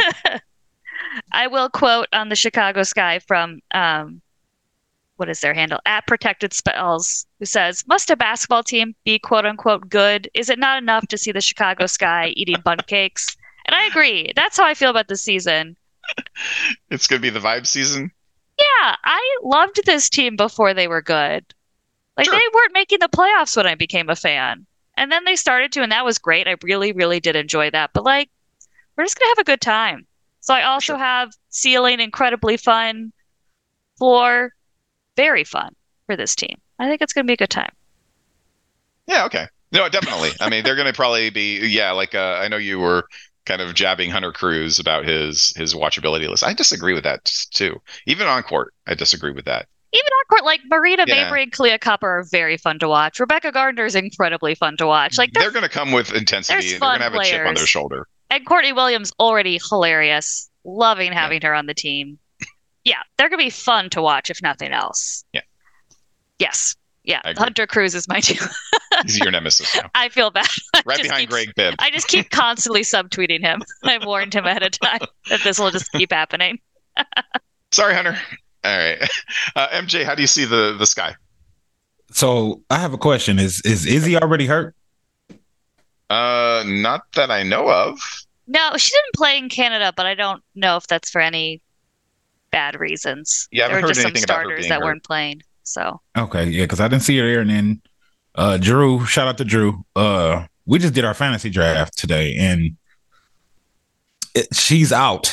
Speaker 3: I will quote on the Chicago Sky from um, what is their handle? At Protected Spells, who says, "Must a basketball team be quote unquote good? Is it not enough to see the Chicago Sky eating bundt cakes?" And I agree. That's how I feel about this season.
Speaker 1: It's going to be the vibe season.
Speaker 3: Yeah, I loved this team before they were good. Like
Speaker 1: Sure.
Speaker 3: they weren't making the playoffs when I became a fan. And then they started to, and that was great. I really, really did enjoy that. But like, we're just gonna have a good time. So I also
Speaker 1: Sure.
Speaker 3: have ceiling incredibly fun, floor very fun for this team. I think it's gonna be a good time.
Speaker 1: Yeah, okay. No, definitely. I mean, they're going to probably be, yeah, like uh, I know you were kind of jabbing Hunter Cruz about his his watchability list. I disagree with that too. Even on court, I disagree with that.
Speaker 3: Even on court, like Marina
Speaker 1: Yeah.
Speaker 3: Mabrey and Kalia Copper are very fun to watch. Rebecca Gardner is incredibly fun to watch. Like
Speaker 1: They're
Speaker 3: they're,
Speaker 1: going to come with intensity.
Speaker 3: there's
Speaker 1: They're going
Speaker 3: fun
Speaker 1: to have a chip on their
Speaker 3: players.
Speaker 1: shoulder.
Speaker 3: and Courtney Williams already hilarious. Loving having her on the team. Yeah, they're gonna be fun to watch if nothing else.
Speaker 1: Yeah.
Speaker 3: Yes. Yeah.
Speaker 1: I agree.
Speaker 3: Hunter Cruz is my team.
Speaker 1: He's your nemesis now.
Speaker 3: I feel bad. I
Speaker 1: Right
Speaker 3: just
Speaker 1: behind
Speaker 3: keep-
Speaker 1: Greg Bibb.
Speaker 3: I just keep constantly subtweeting him. I've warned him ahead of time that this will just keep happening.
Speaker 1: Sorry, Hunter. All right. Uh, M J, how do you see the the sky?
Speaker 2: So I have a question. Is is Izzy already hurt?
Speaker 1: Uh, not that I know of.
Speaker 3: No, she didn't play in Canada, but I don't know if that's for any bad reasons.
Speaker 1: Yeah, I
Speaker 3: there
Speaker 1: haven't
Speaker 3: were
Speaker 1: heard
Speaker 3: just some
Speaker 1: anything about her
Speaker 3: starters
Speaker 1: being
Speaker 3: that
Speaker 1: hurt.
Speaker 3: weren't playing. So
Speaker 2: Okay, yeah, because I didn't see her there. And then uh Drew, shout out to Drew. Uh we just did our fantasy draft today, and it, she's out.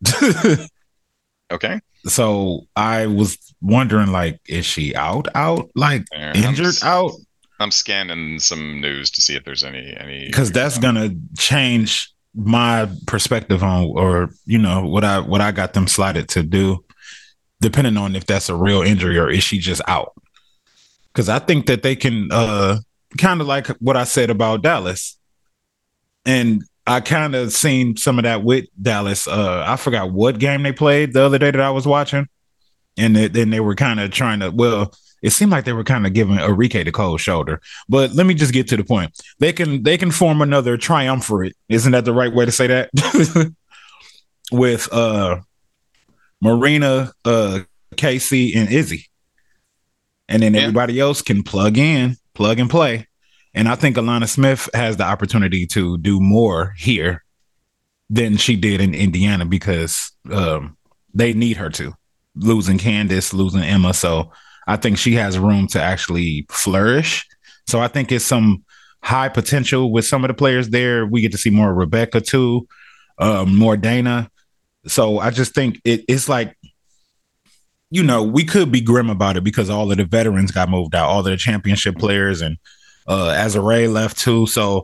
Speaker 1: Okay.
Speaker 2: So I was wondering, like, is she out? Out? Like
Speaker 1: There, I'm
Speaker 2: injured?
Speaker 1: s-
Speaker 2: Out?
Speaker 1: I'm scanning some news to see if there's any any
Speaker 2: Because that's gonna change my perspective on, or you know, what I what I got them slotted to do, depending on if that's a real injury or is she just out. Because I think that they can, uh, kind of like what I said about Dallas, and I kind of seen some of that with Dallas. Uh, I forgot what game they played the other day that I was watching, and it, then they were kind of trying to. Well, it seemed like they were kind of giving Enrique the cold shoulder. But let me just get to the point. They can they can form another triumvirate. Isn't that the right way to say that? With uh, Marina, uh, Casey, and Izzy, and then
Speaker 1: Yeah.
Speaker 2: everybody else can plug in, plug and play. And I think Alana Smith has the opportunity to do more here than she did in Indiana, because um, they need her to. Losing Candace, losing Emma. So I think she has room to actually flourish. So I think it's some high potential with some of the players there. We get to see more Rebecca too, um, more Dana. So I just think it, it's like, you know, we could be grim about it because all of the veterans got moved out, all of the championship players, and uh, Azare left too. So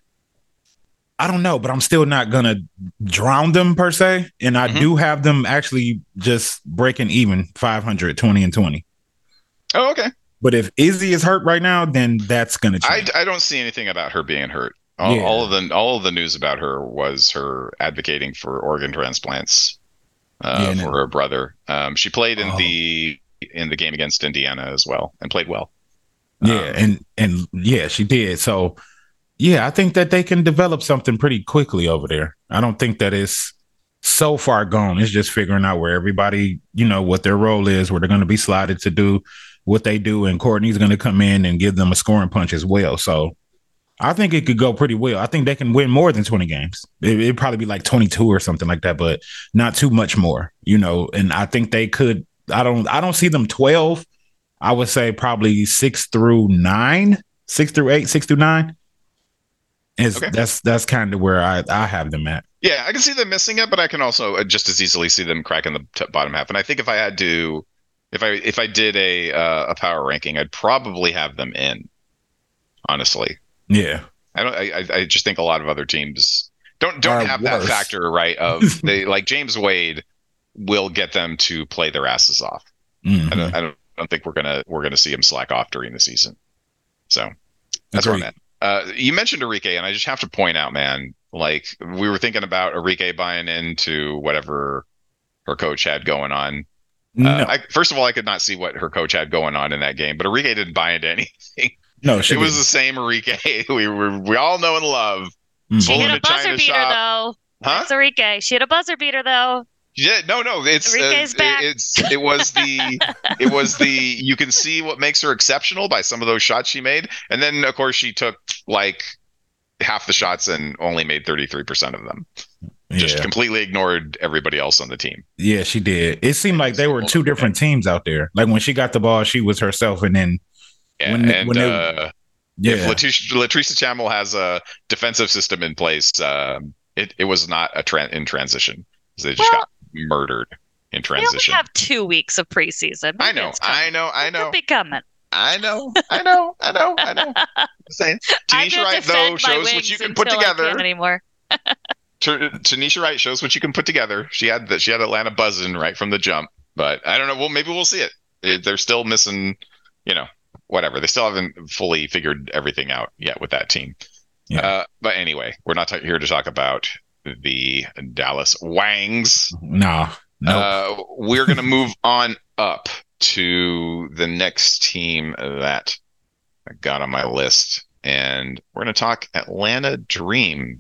Speaker 2: I don't know, but I'm still not going to drown them per se. And I
Speaker 1: Mhm.
Speaker 2: do have them actually just breaking even five hundred, twenty and twenty.
Speaker 1: Oh, okay.
Speaker 2: But if Izzy is hurt right now, then that's going to
Speaker 1: I,
Speaker 2: change.
Speaker 1: I don't see anything about her being hurt. All,
Speaker 2: Yeah.
Speaker 1: all of the all of the news about her was her advocating for organ transplants uh,
Speaker 2: Yeah,
Speaker 1: for
Speaker 2: no.
Speaker 1: her brother. Um, she played in
Speaker 2: Oh.
Speaker 1: the in the game against Indiana as well and played well.
Speaker 2: Yeah,
Speaker 1: Um,
Speaker 2: and and yeah, she did. So yeah, I think that they can develop something pretty quickly over there. I don't think that it's so far gone. It's just figuring out where everybody, you know, what their role is, where they're going to be slotted to do what they do, and Courtney's going to come in and give them a scoring punch as well. So I think it could go pretty well. I think they can win more than twenty games. It, it'd probably be like twenty-two or something like that, but not too much more, you know. And I think they could. I don't. I don't see them twelve. I would say probably six through nine, six through eight, six through nine. Is
Speaker 1: Okay.
Speaker 2: that's that's kind of where I I have them at.
Speaker 1: Yeah, I can see them missing it, but I can also uh, just as easily see them cracking the t- bottom half. And I think if I had to, if I if I did a uh, a power ranking, I'd probably have them in. Honestly,
Speaker 2: Yeah,
Speaker 1: I don't. I, I- I just think a lot of other teams don't don't
Speaker 2: Are
Speaker 1: have that
Speaker 2: worse.
Speaker 1: factor, right? Of they like James Wade will get them to play their asses off.
Speaker 2: Mhm.
Speaker 1: I don't. I don't, I don't think we're gonna we're gonna see him slack off during the season. So that's where I'm
Speaker 2: Agreed.
Speaker 1: at. Uh, you mentioned Enrique, and I just have to point out, man, like we were thinking about Enrique buying into whatever her coach had going on.
Speaker 2: No,
Speaker 1: Uh, I, first of all, I could not see what her coach had going on in that game, but Enrique didn't buy into anything.
Speaker 2: no, she
Speaker 1: It was
Speaker 2: didn't.
Speaker 1: the same Enrique we were we all know and love.
Speaker 2: Mhm.
Speaker 3: She
Speaker 1: Bull
Speaker 3: hit
Speaker 1: in
Speaker 3: a
Speaker 1: the
Speaker 3: buzzer
Speaker 1: China
Speaker 3: beater
Speaker 1: shop.
Speaker 3: though.
Speaker 1: Huh?
Speaker 3: That's Enrique. She had a buzzer beater though.
Speaker 1: Yeah, no, no. It's uh,
Speaker 3: Enrique's
Speaker 1: it-
Speaker 3: back.
Speaker 1: it's it was the it was the you can see what makes her exceptional by some of those shots she made, and then of course she took like half the shots and only made thirty-three percent of them. Just
Speaker 2: Yeah.
Speaker 1: completely ignored everybody else on the team.
Speaker 2: Yeah, she did. It seemed like they were two different teams out there. Like when she got the ball, she was herself, and then
Speaker 1: Yeah,
Speaker 2: When-
Speaker 1: and
Speaker 2: when they-
Speaker 1: uh,
Speaker 2: Yeah.
Speaker 1: If Latricia, Latricia Chamel has a defensive system in place, um, it, it was not a trend in transition. They just well, got murdered in transition.
Speaker 3: We only have two weeks of preseason.
Speaker 1: Maybe I know, I know, I know.
Speaker 3: It'll be coming.
Speaker 1: I know, I know, I know, I know. I'm saying Tanisha Wright though shows what you can put together.
Speaker 3: Anymore.
Speaker 1: Tanisha Wright shows what you can put together. She had that. She had Atlanta buzzing right from the jump. But I don't know. Well, maybe we'll see it. it. They're still missing, you know, whatever. They still haven't fully figured everything out yet with that team. Yeah. Uh, but anyway, we're not t- here to talk about the Dallas Wangs.
Speaker 2: No, no.
Speaker 1: Uh, we're going to move on up to the next team that I got on my list, and we're going to talk Atlanta Dream.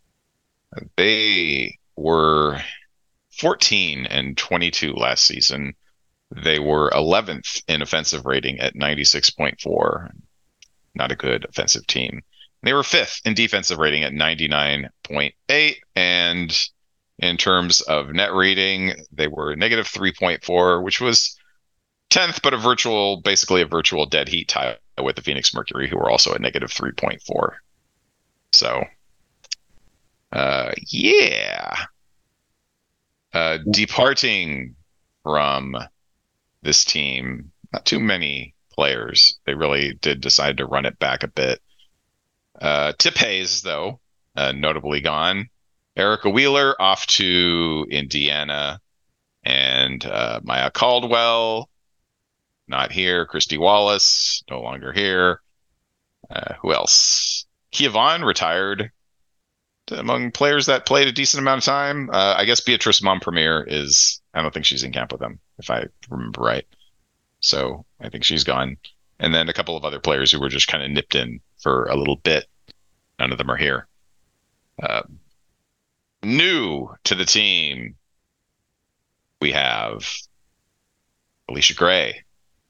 Speaker 1: They were fourteen and twenty-two last season. They were eleventh in offensive rating at ninety-six point four. Not a good offensive team. They were fifth in defensive rating at ninety-nine point eight. And in terms of net rating, they were negative three point four, which was tenth, but a virtual, basically a virtual dead heat tie with the Phoenix Mercury, who were also at negative three point four. So, uh, yeah. Uh, departing from this team, not too many players. They really did decide to run it back a bit. Uh, Tip Hayes, though, uh, notably gone. Erica Wheeler off to Indiana. And uh, Maya Caldwell, not here. Christy Wallace, no longer here. Uh, who else? Kia Vaughn retired. Among players that played a decent amount of time, uh, I guess Beatrice Montpremier is, I don't think she's in camp with them, if I remember right. So I think she's gone. And then a couple of other players who were just kind of nipped in for a little bit. None of them are here. Uh, new to the team, we have Alicia Gray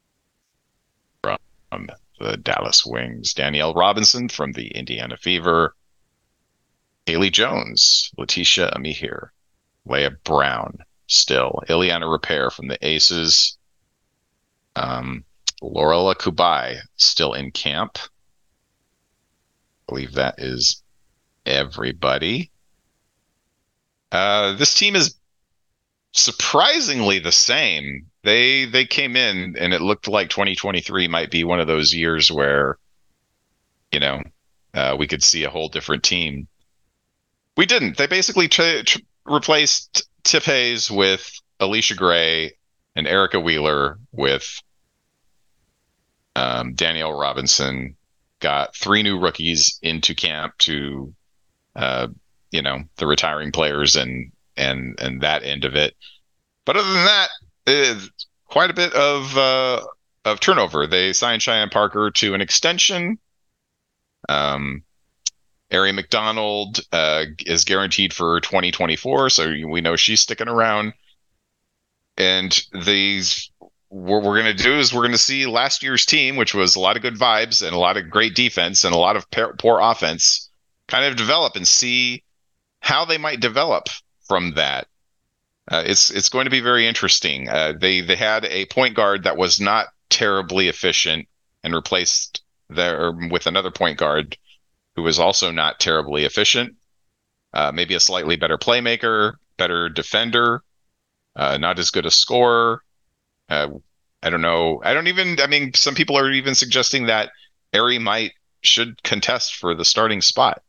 Speaker 1: from the Dallas Wings, Danielle Robinson from the Indiana Fever, Haley Jones, Letitia Amihir, Leah Brown, still, Ileana Repair from the Aces, um, Lorela Kubai, still in camp. I believe that is everybody. Uh, this team is surprisingly the same. They they came in and it looked like twenty twenty-three might be one of those years where, you know, uh, we could see a whole different team. We didn't. They basically tra- tra- replaced Tip Hayes with Alicia Gray and Erica Wheeler with um, Danielle Robinson. Got three new rookies into camp to, uh, you know, the retiring players and and and that end of it. But other than that, it's quite a bit of uh, of turnover. They signed Cheyenne Parker to an extension. Um. Ari McDonald uh, is guaranteed for twenty twenty-four, so we know she's sticking around. And these, what we're going to do is we're going to see last year's team, which was a lot of good vibes and a lot of great defense and a lot of poor offense, kind of develop and see how they might develop from that. Uh, it's it's going to be very interesting. Uh, they they had a point guard that was not terribly efficient and replaced there with another point guard who was also not terribly efficient, uh, maybe a slightly better playmaker, better defender, uh, not as good a scorer. Uh, I don't know. I don't even, I mean, some people are even suggesting that Ari might, should contest for the starting spot.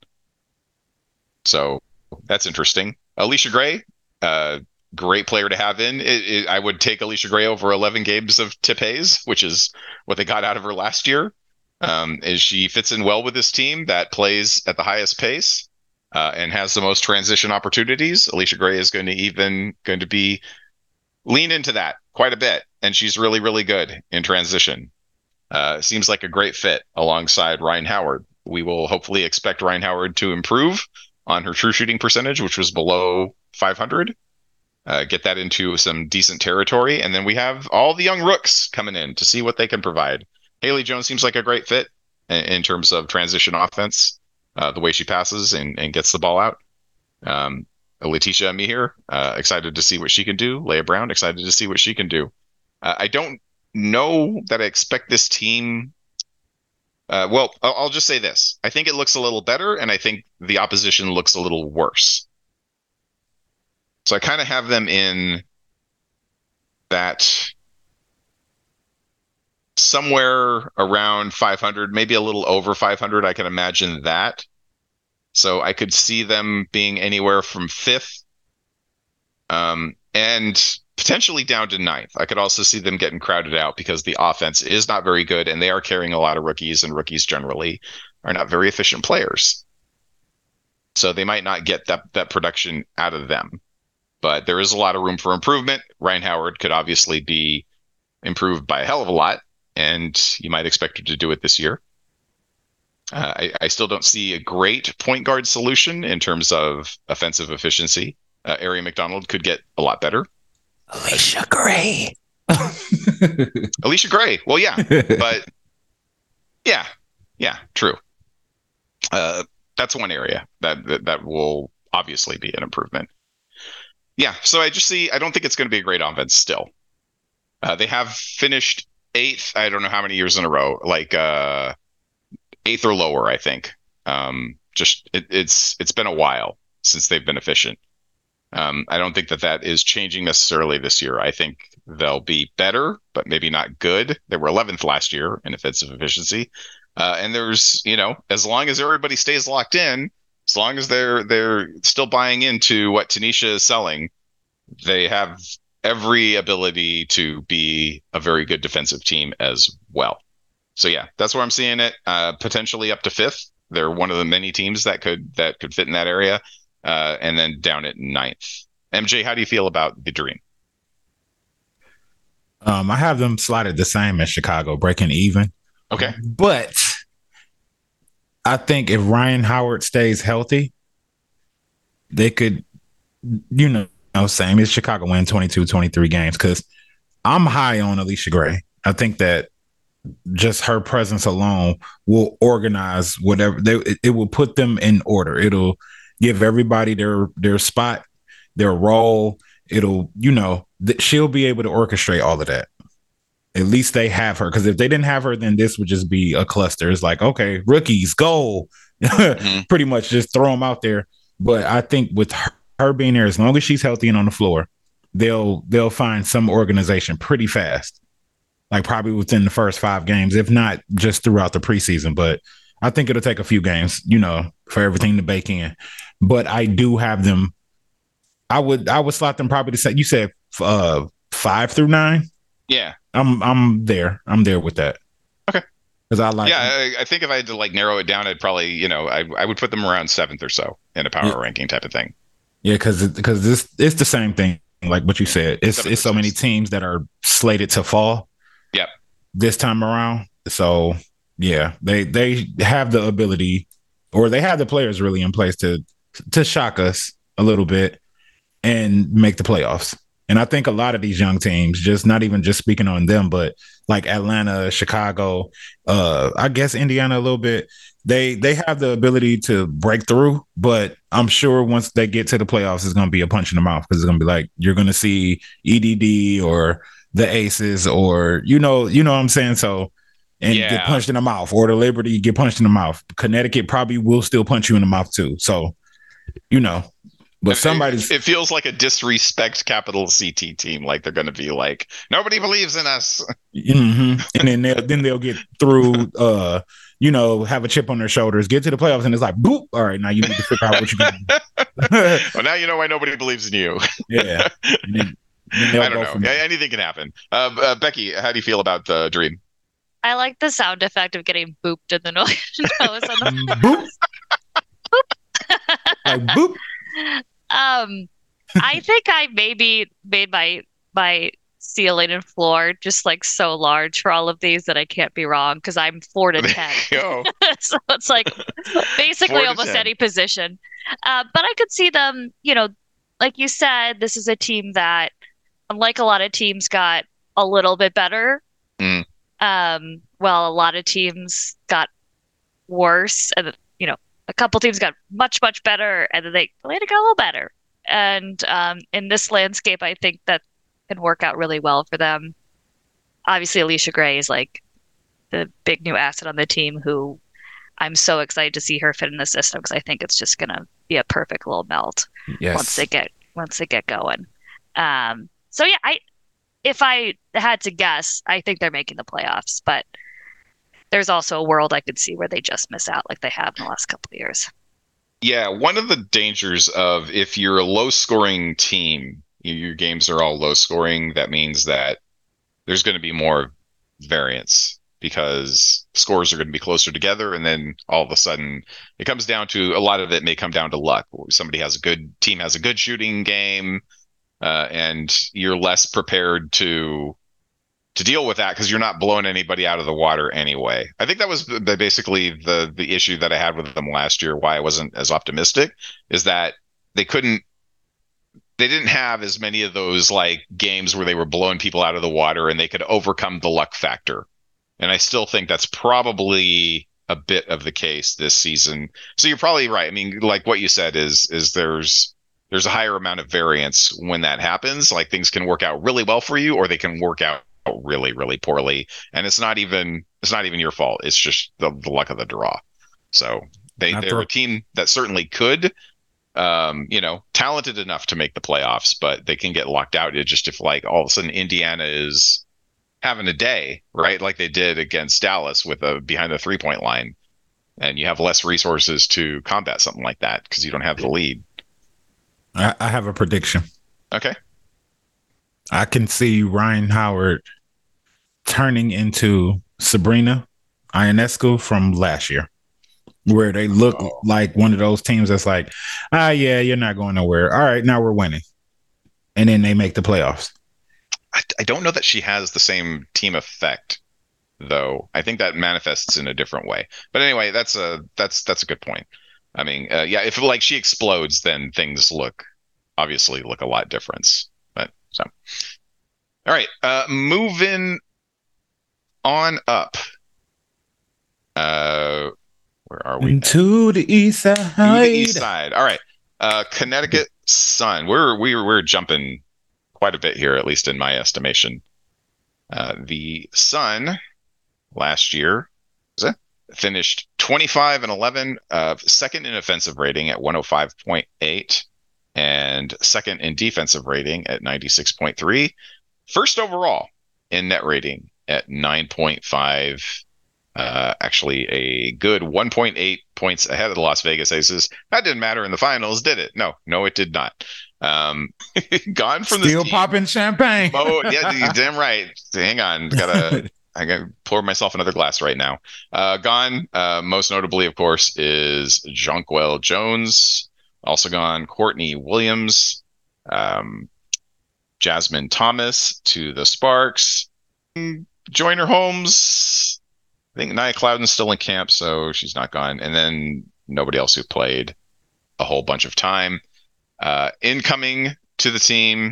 Speaker 1: So that's interesting. Alicia Gray, uh, great player to have in. It, it, I would take Alicia Gray over eleven games of Tip Hayes, which is what they got out of her last year. Um, as she fits in well with this team that plays at the highest pace uh, and has the most transition opportunities. Alicia Gray is going to even going to be lean into that quite a bit, and she's really, really good in transition. Uh, seems like a great fit alongside Ryan Howard. We will hopefully expect Ryan Howard to improve on her true shooting percentage, which was below five hundred. Uh, get that into some decent territory, and then we have all the young rooks coming in to see what they can provide. Haley Jones seems like a great fit in, in terms of transition offense, uh, the way she passes and, and gets the ball out. Um, Letitia Amihir, uh, excited to see what she can do. Leah Brown, excited to see what she can do. Uh, I don't know that I expect this team Uh, well, I'll, I'll just say this. I think it looks a little better, and I think the opposition looks a little worse. So I kind of have them in that somewhere around five hundred, maybe a little over five hundred. I can imagine that. So I could see them being anywhere from fifth um, and potentially down to ninth. I could also see them getting crowded out because the offense is not very good and they are carrying a lot of rookies, and rookies generally are not very efficient players. So they might not get that, that production out of them. But there is a lot of room for improvement. Ryan Howard could obviously be improved by a hell of a lot, and you might expect him to do it this year. Uh, I, I still don't see a great point guard solution in terms of offensive efficiency. Uh, Ari McDonald could get a lot better.
Speaker 2: Alicia Gray.
Speaker 1: Alicia Gray. Well, yeah, but yeah, yeah, true. Uh, that's one area that, that that will obviously be an improvement. Yeah, so I just see, I don't think it's going to be a great offense still. Uh, they have finished eighth, I don't know how many years in a row, like uh, eighth or lower, I think. Um, just it, it's it's been a while since they've been efficient. Um, I don't think that that is changing necessarily this year. I think they'll be better, but maybe not good. They were eleventh last year in offensive efficiency. Uh, and there's, you know, as long as everybody stays locked in, as long as they're they're still buying into what Tanisha is selling, they have every ability to be a very good defensive team as well. So yeah, that's where I'm seeing it. Uh, potentially up to fifth. They're one of the many teams that could that could fit in that area. Uh, and then down at ninth. M J, how do you feel about the Dream?
Speaker 2: Um, I have them slotted the same as Chicago, breaking even.
Speaker 1: Okay.
Speaker 2: But I think if Ryan Howard stays healthy, they could, you know, same as Chicago, win twenty-two, twenty-three games. Because I'm high on Alicia Gray. I think that just her presence alone will organize whatever. They, it, it will put them in order. It'll give everybody their their spot, their role. It'll, you know, th- she'll be able to orchestrate all of that. At least they have her, because if they didn't have her, then this would just be a cluster. It's like, okay, rookies, go. Mm-hmm. Pretty much just throw them out there. But I think with her, her being there, as long as she's healthy and on the floor, they'll they'll find some organization pretty fast. Like probably within the first five games, if not just throughout the preseason. But I think it'll take a few games, you know, for everything to bake in. But I do have them. I would I would slot them probably to say, you said uh, five through nine.
Speaker 1: Yeah,
Speaker 2: I'm I'm there. I'm there with that.
Speaker 1: Okay,
Speaker 2: because I like.
Speaker 1: Yeah, I, I think if I had to like narrow it down, I'd probably, you know, I I would put them around seventh or so in a power yeah. ranking type of thing.
Speaker 2: Yeah, because because this it's the same thing. Like what you said, it's it's so many teams that are slated to fall.
Speaker 1: Yep.
Speaker 2: This time around, so yeah, they they have the ability, or they have the players really in place to to shock us a little bit and make the playoffs. And I think a lot of these young teams, just not even just speaking on them, but like Atlanta, Chicago, uh, I guess Indiana a little bit, they they have the ability to break through. But I'm sure once they get to the playoffs, it's going to be a punch in the mouth, because it's going to be like you're going to see E D D or the Aces, or you know, you know what I'm saying? So, and yeah. get punched in the mouth, or the Liberty get punched in the mouth. Connecticut probably will still punch you in the mouth too. So, you know. But somebody's.
Speaker 1: It feels like a disrespect capital C T team. Like they're going to be like, nobody believes in us.
Speaker 2: Mm-hmm. And then they'll then they'll get through. Uh, you know, have a chip on their shoulders, get to the playoffs, and it's like, boop. All right, now you need to figure out what you're going to
Speaker 1: do. Well, now you know why nobody believes in you.
Speaker 2: Yeah. And then, then
Speaker 1: I don't know. Anything can happen. Uh, uh, Becky, how do you feel about the Dream?
Speaker 3: I like the sound effect of getting booped in the noise. on the
Speaker 2: boop. boop. Like boop.
Speaker 3: Um, I think I maybe made my my ceiling and floor just like so large for all of these that I can't be wrong, because I'm four to ten. So it's like basically almost ten. Any position. Uh, but I could see them, you know, like you said, this is a team that, unlike a lot of teams, got a little bit better.
Speaker 1: Mm.
Speaker 3: Um, well, a lot of teams got worse, and you know, a couple teams got much, much better, and then they later got a little better. And um, in this landscape, I think that can work out really well for them. Obviously, Alicia Gray is like the big new asset on the team who I'm so excited to see her fit in the system because I think it's just gonna be a perfect little melt
Speaker 2: Yes.
Speaker 3: once they get once they get going. Um, so yeah, I if I had to guess, I think they're making the playoffs, but there's also a world I could see where they just miss out like they have in the last couple of years.
Speaker 1: Yeah, one of the dangers of if you're a low scoring team, your games are all low scoring, that means that there's going to be more variance because scores are going to be closer together. And then all of a sudden it comes down to a lot of it may come down to luck. Somebody has a good team, has a good shooting game, uh, and you're less prepared to to deal with that because you're not blowing anybody out of the water anyway. I think that was basically the the issue that I had with them last year, why I wasn't as optimistic, is that they couldn't they didn't have as many of those like games where they were blowing people out of the water and they could overcome the luck factor. And I still think that's probably a bit of the case this season. So you're probably right. I mean, like what you said is is there's there's a higher amount of variance when that happens. Like things can work out really well for you or they can work out really, really poorly. And it's not even it's not even your fault. It's just the, the luck of the draw. So they, they're throw- a team that certainly could Um, you know, talented enough to make the playoffs, but they can get locked out. It just if like all of a sudden Indiana is having a day, right? Like they did against Dallas with a behind the three point line, and you have less resources to combat something like that because you don't have the lead.
Speaker 2: I, I have a prediction.
Speaker 1: Okay.
Speaker 2: I can see Ryan Howard turning into Sabrina Ionescu from last year, where they look oh. like one of those teams that's like, ah, yeah, you're not going nowhere. All right, now we're winning. And then they make the playoffs.
Speaker 1: I, I don't know that she has the same team effect, though. I think that manifests in a different way. But anyway, that's a that's that's a good point. I mean, uh, yeah, if like she explodes, then things look obviously look a lot different. But so, all right, uh, moving on up. Uh. Where are we?
Speaker 2: To the east side.
Speaker 1: To the east side. All right. Uh, Connecticut Sun. We're we're we're jumping quite a bit here, at least in my estimation. Uh, the Sun last year was it, finished twenty-five and eleven, uh, second in offensive rating at one oh five point eight, and second in defensive rating at ninety-six point three. First overall in net rating at nine point five. Uh, actually, a good one point eight points ahead of the Las Vegas Aces. That didn't matter in the finals, did it? No, no, it did not. Um, gone from the
Speaker 2: still popping champagne.
Speaker 1: Oh, yeah, you're damn right. Hang on, gotta I gotta pour myself another glass right now. Uh, gone. Uh, most notably, of course, is Jonquel Jones. Also gone, Courtney Williams, um, Jasmine Thomas to the Sparks. Joyner Holmes. I think Nia Cloudon's still in camp, so she's not gone. And then nobody else who played a whole bunch of time. Uh, incoming to the team,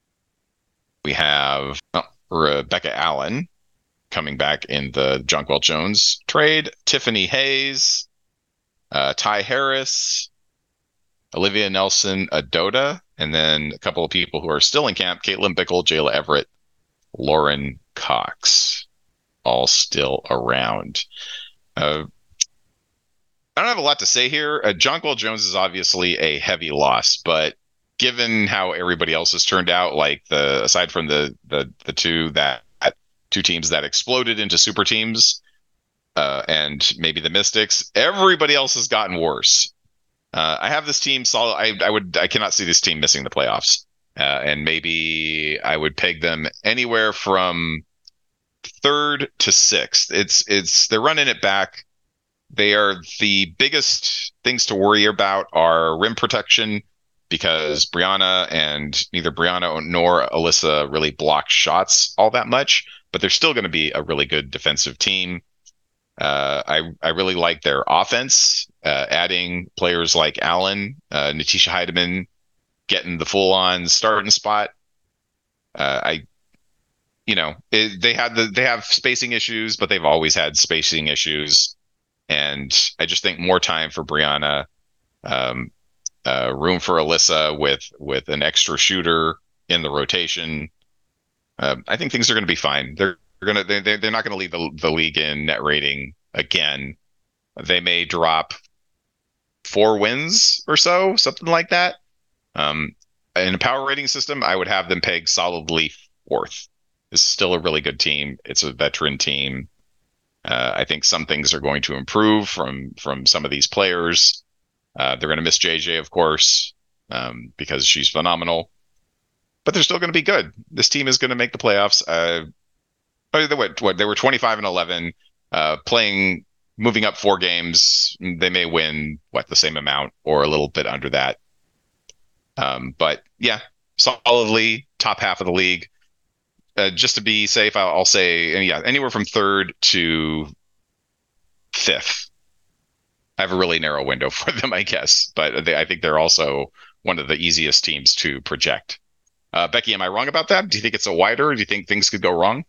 Speaker 1: we have well, Rebecca Allen coming back in the Jonquel Jones trade. Tiffany Hayes, uh, Ty Harris, Olivia Nelson, Adota, and then a couple of people who are still in camp, Caitlin Bickle, Jayla Everett, Lauren Cox. All still around. Uh, I don't have a lot to say here. Uh, Jonquel Jones is obviously a heavy loss, but given how everybody else has turned out, like the aside from the the the two that two teams that exploded into super teams, uh, and maybe the Mystics, everybody else has gotten worse. Uh, I have this team solid. I I would I cannot see this team missing the playoffs, uh, and maybe I would peg them anywhere from third to sixth. It's it's they're running it back. They are the biggest things to worry about are rim protection because Brianna and neither Brianna nor Alyssa really block shots all that much, but they're still going to be a really good defensive team. Uh, I I really like their offense, uh, adding players like Allen, uh, Natisha Heidemann, getting the full on starting spot. Uh, I. You know, it, they had the they have spacing issues, but they've always had spacing issues, and I just think more time for Brianna, um, uh, room for Alyssa with with an extra shooter in the rotation. Uh, I think things are going to be fine. They're gonna they they're not gonna lead the the league in net rating again. They may drop four wins or so, something like that. Um, in a power rating system, I would have them pegged solidly fourth. This is still a really good team. It's a veteran team. Uh, I think some things are going to improve from from some of these players. Uh, they're going to miss J J, of course, um, because she's phenomenal. But they're still going to be good. This team is going to make the playoffs. Uh, what, what they were twenty-five and eleven, uh, playing, moving up four games. They may win what the same amount or a little bit under that. Um, but yeah, solidly top half of the league. Uh, just to be safe, I'll, I'll say, yeah, anywhere from third to fifth. I have a really narrow window for them, I guess, but they, I think they're also one of the easiest teams to project. Uh, Becky, am I wrong about that? Do you think it's a wider? Or do you think things could go wrong?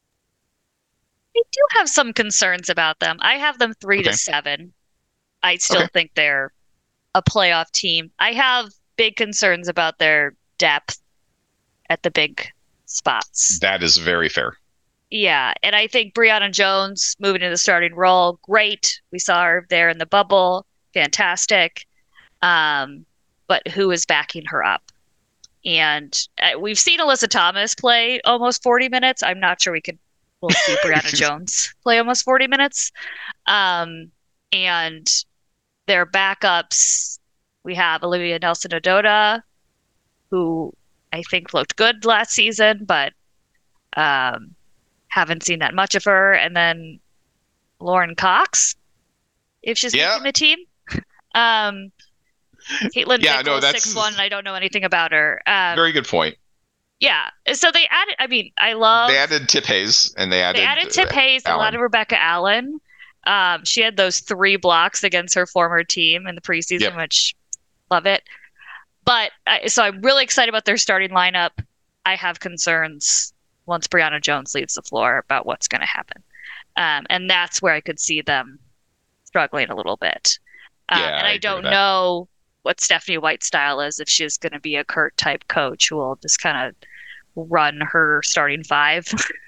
Speaker 3: I do have some concerns about them. I have them three okay. to seven. I still okay. think they're a playoff team. I have big concerns about their depth at the big spots.
Speaker 1: That is very fair.
Speaker 3: Yeah, and I think Brionna Jones moving to the starting role, great. We saw her there in the bubble, fantastic. Um, but who is backing her up? And uh, we've seen Alyssa Thomas play almost forty minutes. I'm not sure we could. We'll see Brionna Jones play almost forty minutes. Um, and their backups, we have Olivia Nelson-Ododa, who I think looked good last season, but um, haven't seen that much of her. And then Lauren Cox, if she's yeah. making the team. Um, Caitlin yeah, Nichols, no, that's six one, and I don't know anything about her. Um,
Speaker 1: very good point.
Speaker 3: Yeah. So they added, I mean, I love.
Speaker 1: They added Tip Hayes, and they added.
Speaker 3: They added Tip uh, Hayes, Allen. A lot of Rebecca Allen. Um, she had those three blocks against her former team in the preseason, yep. which love it. But I, so I'm really excited about their starting lineup. I have concerns once Brionna Jones leaves the floor about what's going to happen. Um, and that's where I could see them struggling a little bit. Um, yeah, and I, I don't know what Stephanie White's style is, if she's going to be a Kurt type coach who will just kind of run her starting five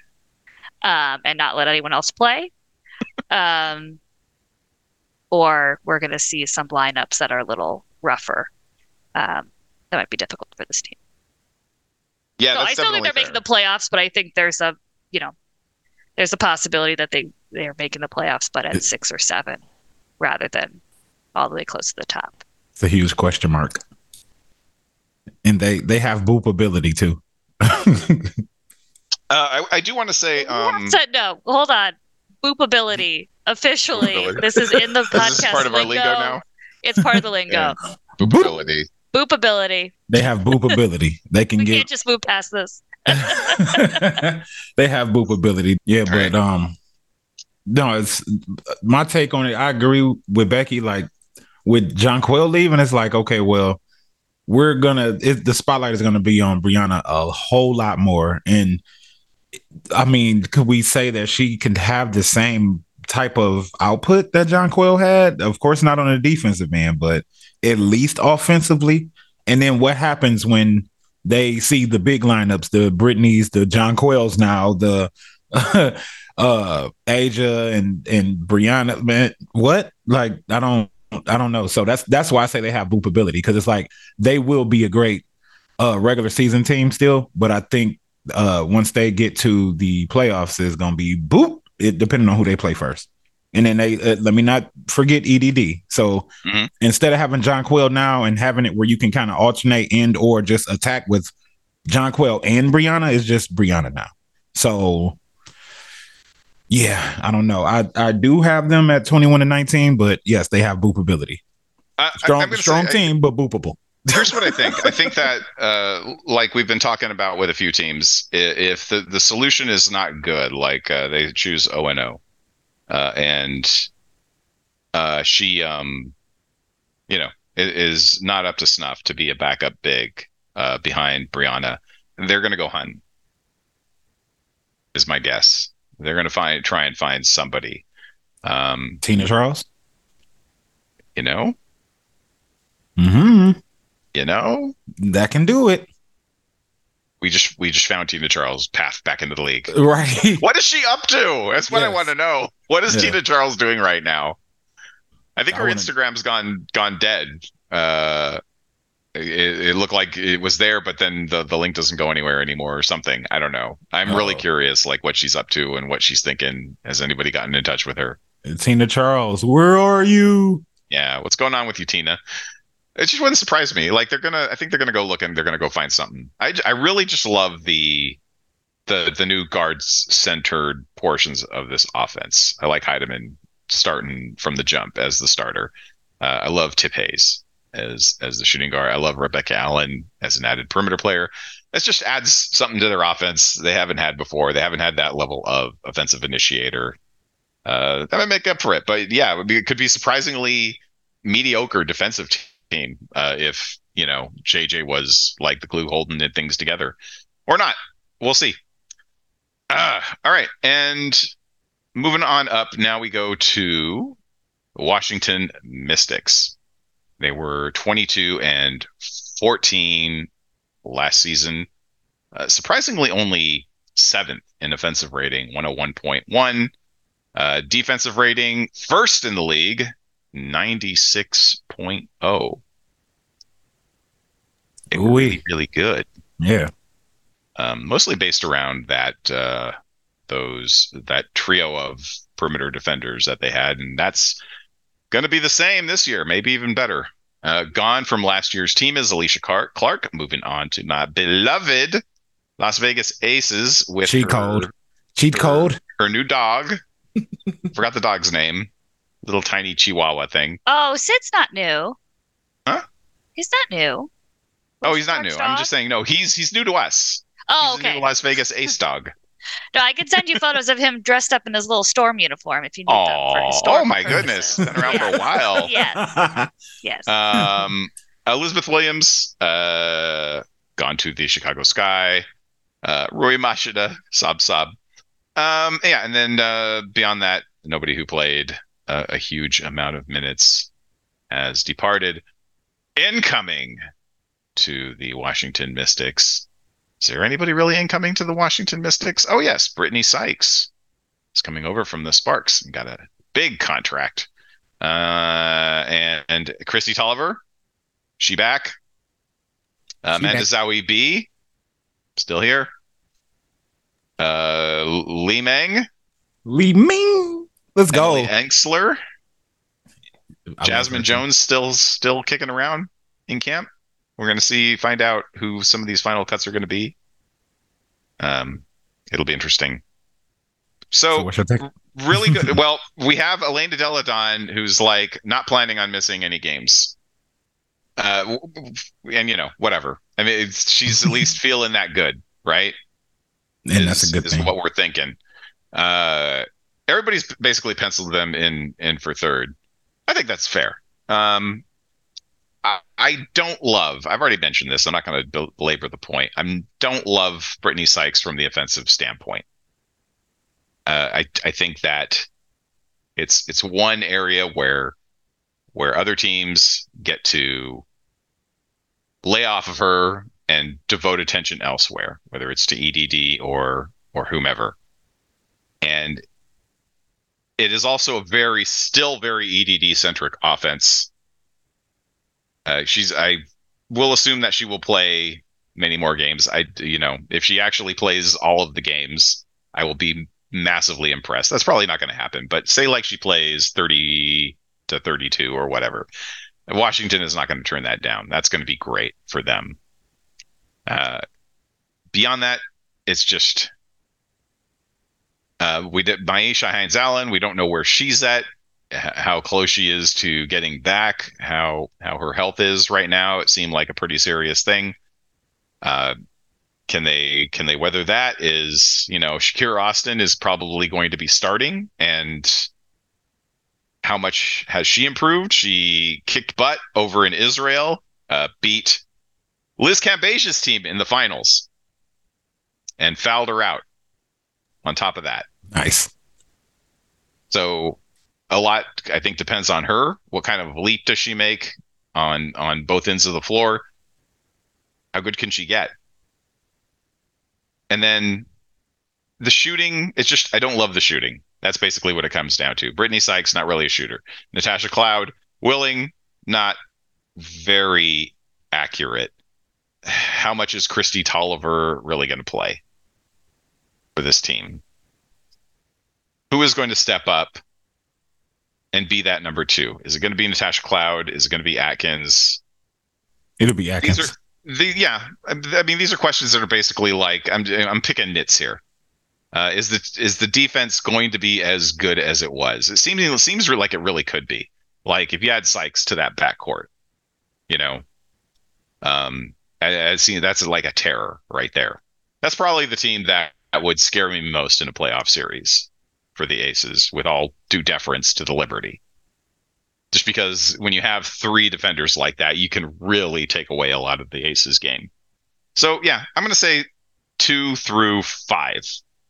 Speaker 3: um, and not let anyone else play. Um, or we're going to see some lineups that are a little rougher. Um, that might be difficult for this team.
Speaker 1: Yeah,
Speaker 3: so
Speaker 1: that's
Speaker 3: I still think they're
Speaker 1: fair.
Speaker 3: making the playoffs, but I think there's a, you know, there's a possibility that they they're making the playoffs, but at six or seven, rather than all the way close to the top.
Speaker 2: It's a huge question mark, and they they have boop ability too.
Speaker 1: uh, I, I do want to say, um,
Speaker 3: to, no, hold on, boop ability officially. Boop-ability. This is in the podcast.
Speaker 1: This is part of
Speaker 3: lingo.
Speaker 1: our lingo now.
Speaker 3: It's part of the lingo.
Speaker 1: Yeah. Boop ability.
Speaker 3: Boop ability.
Speaker 2: They have boop ability. They can
Speaker 3: we
Speaker 2: get.
Speaker 3: Can't just move past this.
Speaker 2: They have boop ability. Yeah, All but right. um, no, it's my take on it. I agree with Becky. Like with Jonquel leaving, it's like, okay, well, we're gonna. It, the spotlight is gonna be on Brionna a whole lot more. And I mean, could we say that she can have the same type of output that Jonquel had? Of course, not on the defensive end, but at least offensively. And then what happens when they see the big lineups, the Brittany's, the Jonquels now, the uh, Asia and and Brionna? Man, what? Like, I don't, I don't know. So that's that's why I say they have boop ability, because it's like they will be a great uh, regular season team still, but I think uh, once they get to the playoffs, it's gonna be boop. It depending on who they play first. And then they uh, let me not forget E D D. So mm-hmm. instead of having Jonquel now and having it where you can kind of alternate and or just attack with Jonquel and Brionna, it's just Brionna now. So yeah, I don't know. I, I do have them at twenty-one and nineteen, but yes, they have boop ability.
Speaker 1: I,
Speaker 2: strong strong say, team, I, but boopable.
Speaker 1: Here's what I think. I think that uh, like we've been talking about with a few teams, if the, the solution is not good, like uh, they choose O and O. Uh, and uh, she, um, you know, is not up to snuff to be a backup big uh, behind Brionna. They're going to go hunt, is my guess. They're going to find, try and find somebody. Um,
Speaker 2: Tina Charles?
Speaker 1: You know?
Speaker 2: Mm-hmm.
Speaker 1: You know?
Speaker 2: That can do it.
Speaker 1: we just we just found Tina Charles' path back into the league.
Speaker 2: Right.
Speaker 1: What is she up to? That's what
Speaker 2: Yes.
Speaker 1: I want to know. What is
Speaker 2: Yeah.
Speaker 1: Tina Charles doing right now? I think
Speaker 2: I
Speaker 1: her
Speaker 2: wanna-
Speaker 1: Instagram's gone gone dead. Uh, it, it looked like it was there, but then the, the link doesn't go anywhere anymore or something. I don't know. I'm really
Speaker 2: Uh-oh.
Speaker 1: curious, like what she's up to and what she's thinking. Has anybody gotten in touch with her?
Speaker 2: Tina Charles, where are you?
Speaker 1: Yeah, what's going on with you, Tina? It just wouldn't surprise me. Like they're gonna, I think they're gonna go looking. They're gonna go find something. I, I really just love the the the new guards centered portions of this offense. I like Heidemann starting from the jump as the starter. Uh, I love Tip Hayes as as the shooting guard. I love Rebecca Allen as an added perimeter player. It just adds something to their offense they haven't had before. They haven't had that level of offensive initiator. Uh, that might make up for it. But yeah, it, would be, it could be surprisingly mediocre defensive team uh, if you know J J was like the glue holding things together, or not. We'll see. Uh, all right, and moving on up. Now we go to Washington Mystics. They were twenty-two and fourteen last season. Uh, surprisingly, only seventh in offensive rating, one oh one point one. Uh, defensive rating, first in the league, ninety-six point oh. They were really, really good.
Speaker 2: Yeah.
Speaker 1: Um, mostly based around that uh, those that trio of perimeter defenders that they had, and that's going to be the same this year, maybe even better. Uh, gone from last year's team is Alicia Clark. Clark moving on to my beloved Las Vegas Aces with
Speaker 2: Cheat
Speaker 1: her,
Speaker 2: code. Cheat
Speaker 1: her,
Speaker 2: code.
Speaker 1: her new dog. Forgot the dog's name. Little tiny Chihuahua thing.
Speaker 3: Oh, Sid's not new.
Speaker 1: Huh?
Speaker 3: He's not new.
Speaker 1: Oh, he's not
Speaker 3: Clark's
Speaker 1: new.
Speaker 3: dog?
Speaker 1: I'm just saying, no, he's he's new to us.
Speaker 3: Oh,
Speaker 1: He's a
Speaker 3: okay.
Speaker 1: new Las Vegas Ace dog.
Speaker 3: No, I could send you photos of him dressed up in his little storm uniform if you need them for
Speaker 1: Oh,
Speaker 3: his storm
Speaker 1: oh my
Speaker 3: purposes.
Speaker 1: goodness. Been around for a
Speaker 3: Yeah.
Speaker 1: while.
Speaker 3: Yes, yes.
Speaker 1: Um, Elizabeth Williams, uh, gone to the Chicago Sky. Uh, Rui Machida, Sob Sob. Um, yeah, and then uh, beyond that, nobody who played uh, a huge amount of minutes has departed. Incoming to the Washington Mystics. Is there anybody really incoming to the Washington Mystics? Oh, yes, Brittany Sykes is coming over from the Sparks and got a big contract. Uh, and, and Christy Tolliver, she back. Uh,
Speaker 2: She
Speaker 1: Amanda
Speaker 2: back.
Speaker 1: Zowie B, still here. Uh, Lee Meng,
Speaker 2: Lee Ming. Let's go.
Speaker 1: Emily Engsler,
Speaker 2: I
Speaker 1: Jasmine
Speaker 2: love her.
Speaker 1: Jones still still kicking around in camp. We're gonna see find out who some of these final cuts are gonna be. Um, it'll be interesting.
Speaker 2: So
Speaker 1: So
Speaker 2: what's your take?
Speaker 1: really good. Well, we have Elena Deladon, who's like not planning on missing any games. Uh, w- w- and you know, whatever. I mean, it's, she's at least feeling that good, right?
Speaker 2: And that's a good
Speaker 1: is
Speaker 2: thing.
Speaker 1: what we're thinking. Uh, everybody's basically penciled them in in for third. I think that's fair. Um, I, I don't love. I've already mentioned this. I'm not going to belabor the point. I don't love Brittany Sykes from the offensive standpoint. Uh, I I think that it's it's one area where where other teams get to lay off of her and devote attention elsewhere, whether it's to E D D or or whomever. And it is also a very still very E D D centric offense. Uh, she's I will assume that she will play many more games. I you know if she actually plays all of the games, I will be massively impressed. That's probably not going to happen. But say like she plays thirty to thirty-two or whatever. Washington is not going to turn that down. That's going to be great for them. Uh, beyond that, it's just uh, we did Maisha Hines Allen. We don't know where she's at, h- how close she is to getting back, how how her health is right now. It seemed like a pretty serious thing. Uh, can they can they weather that? Is you know Shakira Austin is probably going to be starting, and how much has she improved? She kicked butt over in Israel, uh, beat Liz Cambasia's team in the finals, and fouled her out. On top of that,
Speaker 2: Nice.
Speaker 1: so a lot I think depends on her. What kind of leap does she make on on both ends of the floor? How good can she get? and then the shooting, it's just, I don't love the shooting. That's basically what it comes down to. Brittany Sykes, not really a shooter. Natasha Cloud, willing, not very accurate. How much is Christy Tolliver really going to play for this team? Who is going to step up and be that number two? Is it going to be Natasha Cloud? Is it going to be Atkins?
Speaker 2: It'll be Atkins.
Speaker 1: These are, the, yeah, I mean, these are questions that are basically like, I'm I'm picking nits here. Uh, is the is the defense going to be as good as it was? It seems it seems like it really could be. Like if you add Sykes to that backcourt, you know, um, I, I see that's like a terror right there. That's probably the team that, that would scare me most in a playoff series for the Aces, with all due deference to the Liberty. Just because when you have three defenders like that, you can really take away a lot of the Aces game. So yeah, I'm going to say two through five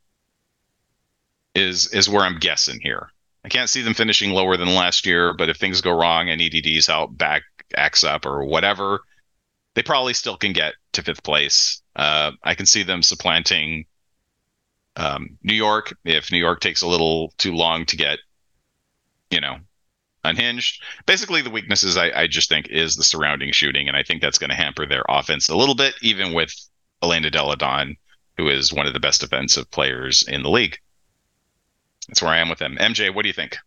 Speaker 1: is is where I'm guessing here. I can't see them finishing lower than last year, but if things go wrong and E D D's out back acts up or whatever, they probably still can get to fifth place. Uh, I can see them supplanting um, New York if New York takes a little too long to get, you know, unhinged. Basically, the weaknesses I, I just think is the surrounding shooting, and I think that's going to hamper their offense a little bit, even with Elena Delle Donne, who is one of the best defensive players in the league. That's where I am with them. M J, what do you think?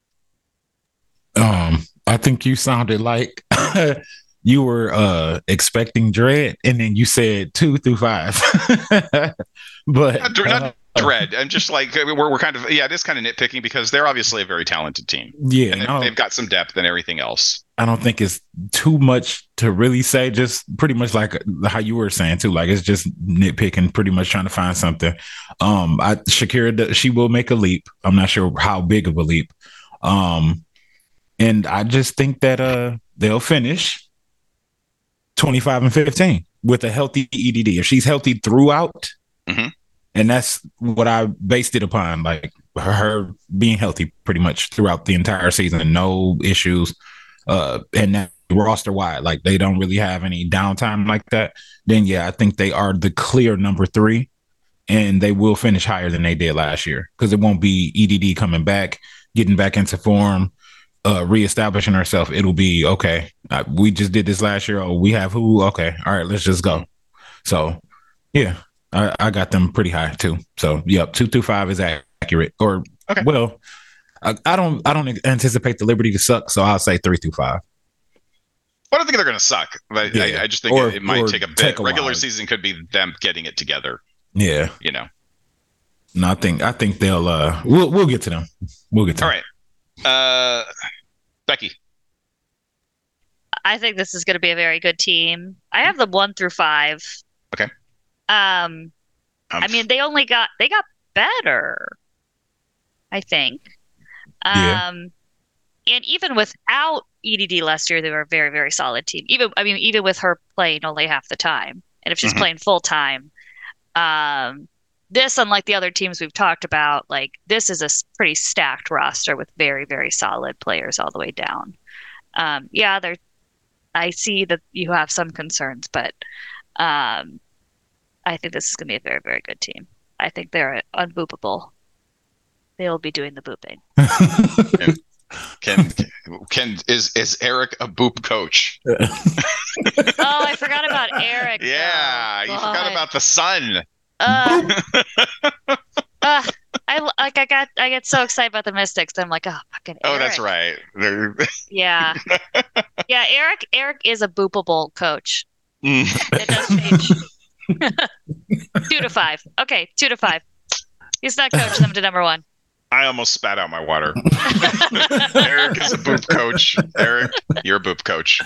Speaker 2: Um, I think you sounded like you were uh, expecting dread, and then you said two through five. But
Speaker 1: not, not
Speaker 2: uh,
Speaker 1: dread. I'm just like we're we're kind of yeah, it is kind of nitpicking because they're obviously a very talented team.
Speaker 2: Yeah,
Speaker 1: and they've, they've got some depth and everything else.
Speaker 2: I don't think it's too much to really say. Just pretty much like how you were saying too. Like it's just nitpicking, pretty much trying to find something. Um, I Shakira, she will make a leap. I'm not sure how big of a leap. Um, and I just think that uh they'll finish twenty-five and fifteen with a healthy E D D. If she's healthy throughout,
Speaker 1: mm-hmm.
Speaker 2: and that's what I based it upon, like her, her being healthy pretty much throughout the entire season, no issues. Uh, and that roster wide, like they don't really have any downtime like that, then yeah, I think they are the clear number three, and they will finish higher than they did last year because it won't be E D D coming back, getting back into form, uh, reestablishing herself. It'll be okay. Uh, we just did this last year. Oh, we have who? Okay, all right, let's just go. So yeah, I, I got them pretty high too. So yep, two two five is accurate. Or
Speaker 1: okay.
Speaker 2: well. I, I don't. I don't anticipate the Liberty to suck, so I'll say three through five.
Speaker 1: I don't think they're going to suck, but yeah. I, I just think or, it, it might take a bit. Take a Regular while. Season could be them getting it together.
Speaker 2: Yeah,
Speaker 1: you know.
Speaker 2: No, I think I think they'll. Uh, we'll we'll get to them. We'll get to.
Speaker 1: All
Speaker 2: them.
Speaker 1: right, uh, Becky.
Speaker 3: I think this is going to be a very good team. I have them one through five.
Speaker 1: Okay.
Speaker 3: Um, um I mean, they only got they got better. I think.
Speaker 2: Yeah.
Speaker 3: Um, and even without E D D last year, they were a very, very solid team. Even, I mean, even with her playing only half the time, and if she's mm-hmm. playing full time, um, this, unlike the other teams we've talked about, like this is a pretty stacked roster with very, very solid players all the way down. Um, yeah, they're. I see that you have some concerns, but um, I think this is going to be a very, very good team. I think they're unboopable. They'll be doing the booping.
Speaker 1: can, can can is is Eric a boop coach?
Speaker 3: Oh, I forgot about Eric.
Speaker 1: Yeah,
Speaker 3: oh,
Speaker 1: you forgot about the sun.
Speaker 3: Uh, uh, I like I got I get so excited about the Mystics. I'm like, oh, fucking Eric.
Speaker 1: Oh, that's right.
Speaker 3: Yeah, yeah. Eric Eric is a boopable coach.
Speaker 1: Mm.
Speaker 3: It does change. Two to five. Okay, two to five. He's not coaching them to number one.
Speaker 1: I almost spat out my water. Eric is a boop coach. Eric, you're a boop coach.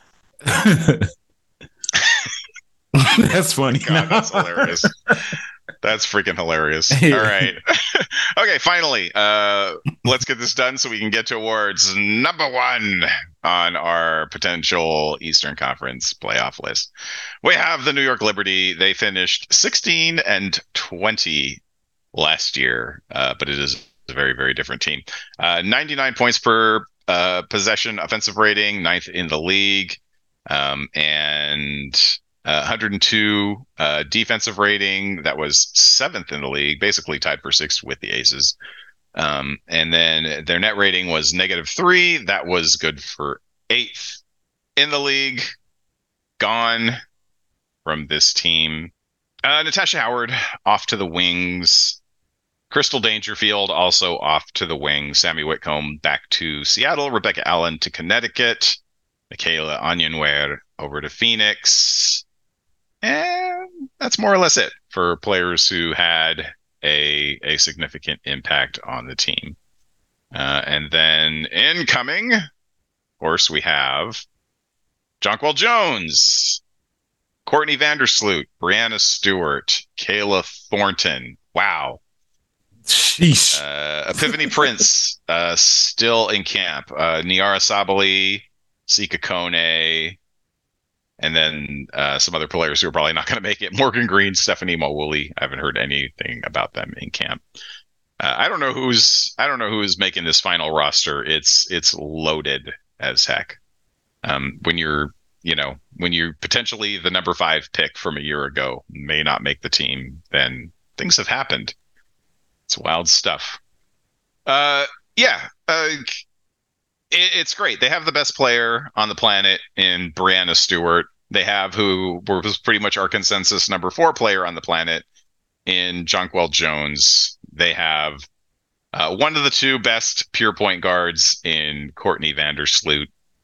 Speaker 2: That's funny.
Speaker 1: God, that's hilarious. That's freaking hilarious. All right. Okay, finally, uh, let's get this done so we can get to awards. Number one on our potential Eastern Conference playoff list. We have the New York Liberty. They finished sixteen and twenty last year, uh, but it is a very, very different team. Uh, ninety-nine points per uh, possession offensive rating, ninth in the league. Um, and Uh, one hundred two uh, defensive rating. That was seventh in the league, basically tied for sixth with the Aces. Um, and then their net rating was negative three. That was good for eighth in the league. Gone from this team. Uh, Natasha Howard off to the wings. Crystal Dangerfield also off to the wings. Sammy Whitcomb back to Seattle. Rebecca Allen to Connecticut. Michaela Onyenwere over to Phoenix. And that's more or less it for players who had a a significant impact on the team. Uh, and then incoming, of course, we have Jonquel Jones, Courtney Vandersloot, Brianna Stewart, Kayla Thornton. Wow.
Speaker 2: Sheesh.
Speaker 1: Uh, Epiphany Prince uh, still in camp. Uh, Niara Sabali, Sika Kone, and then uh, some other players who are probably not going to make it. Morgan Green, Stephanie Mawuli. I haven't heard anything about them in camp. Uh, I don't know who's I don't know who's making this final roster. It's it's loaded as heck. Um, when you're you know when you're potentially the number five pick from a year ago may not make the team, then things have happened. It's wild stuff. Uh, yeah, uh, it, it's great. They have the best player on the planet in Brianna Stewart. They have who was pretty much our consensus number four player on the planet in Jonquel Jones. They have uh, one of the two best pure point guards in Courtney Vandersloot.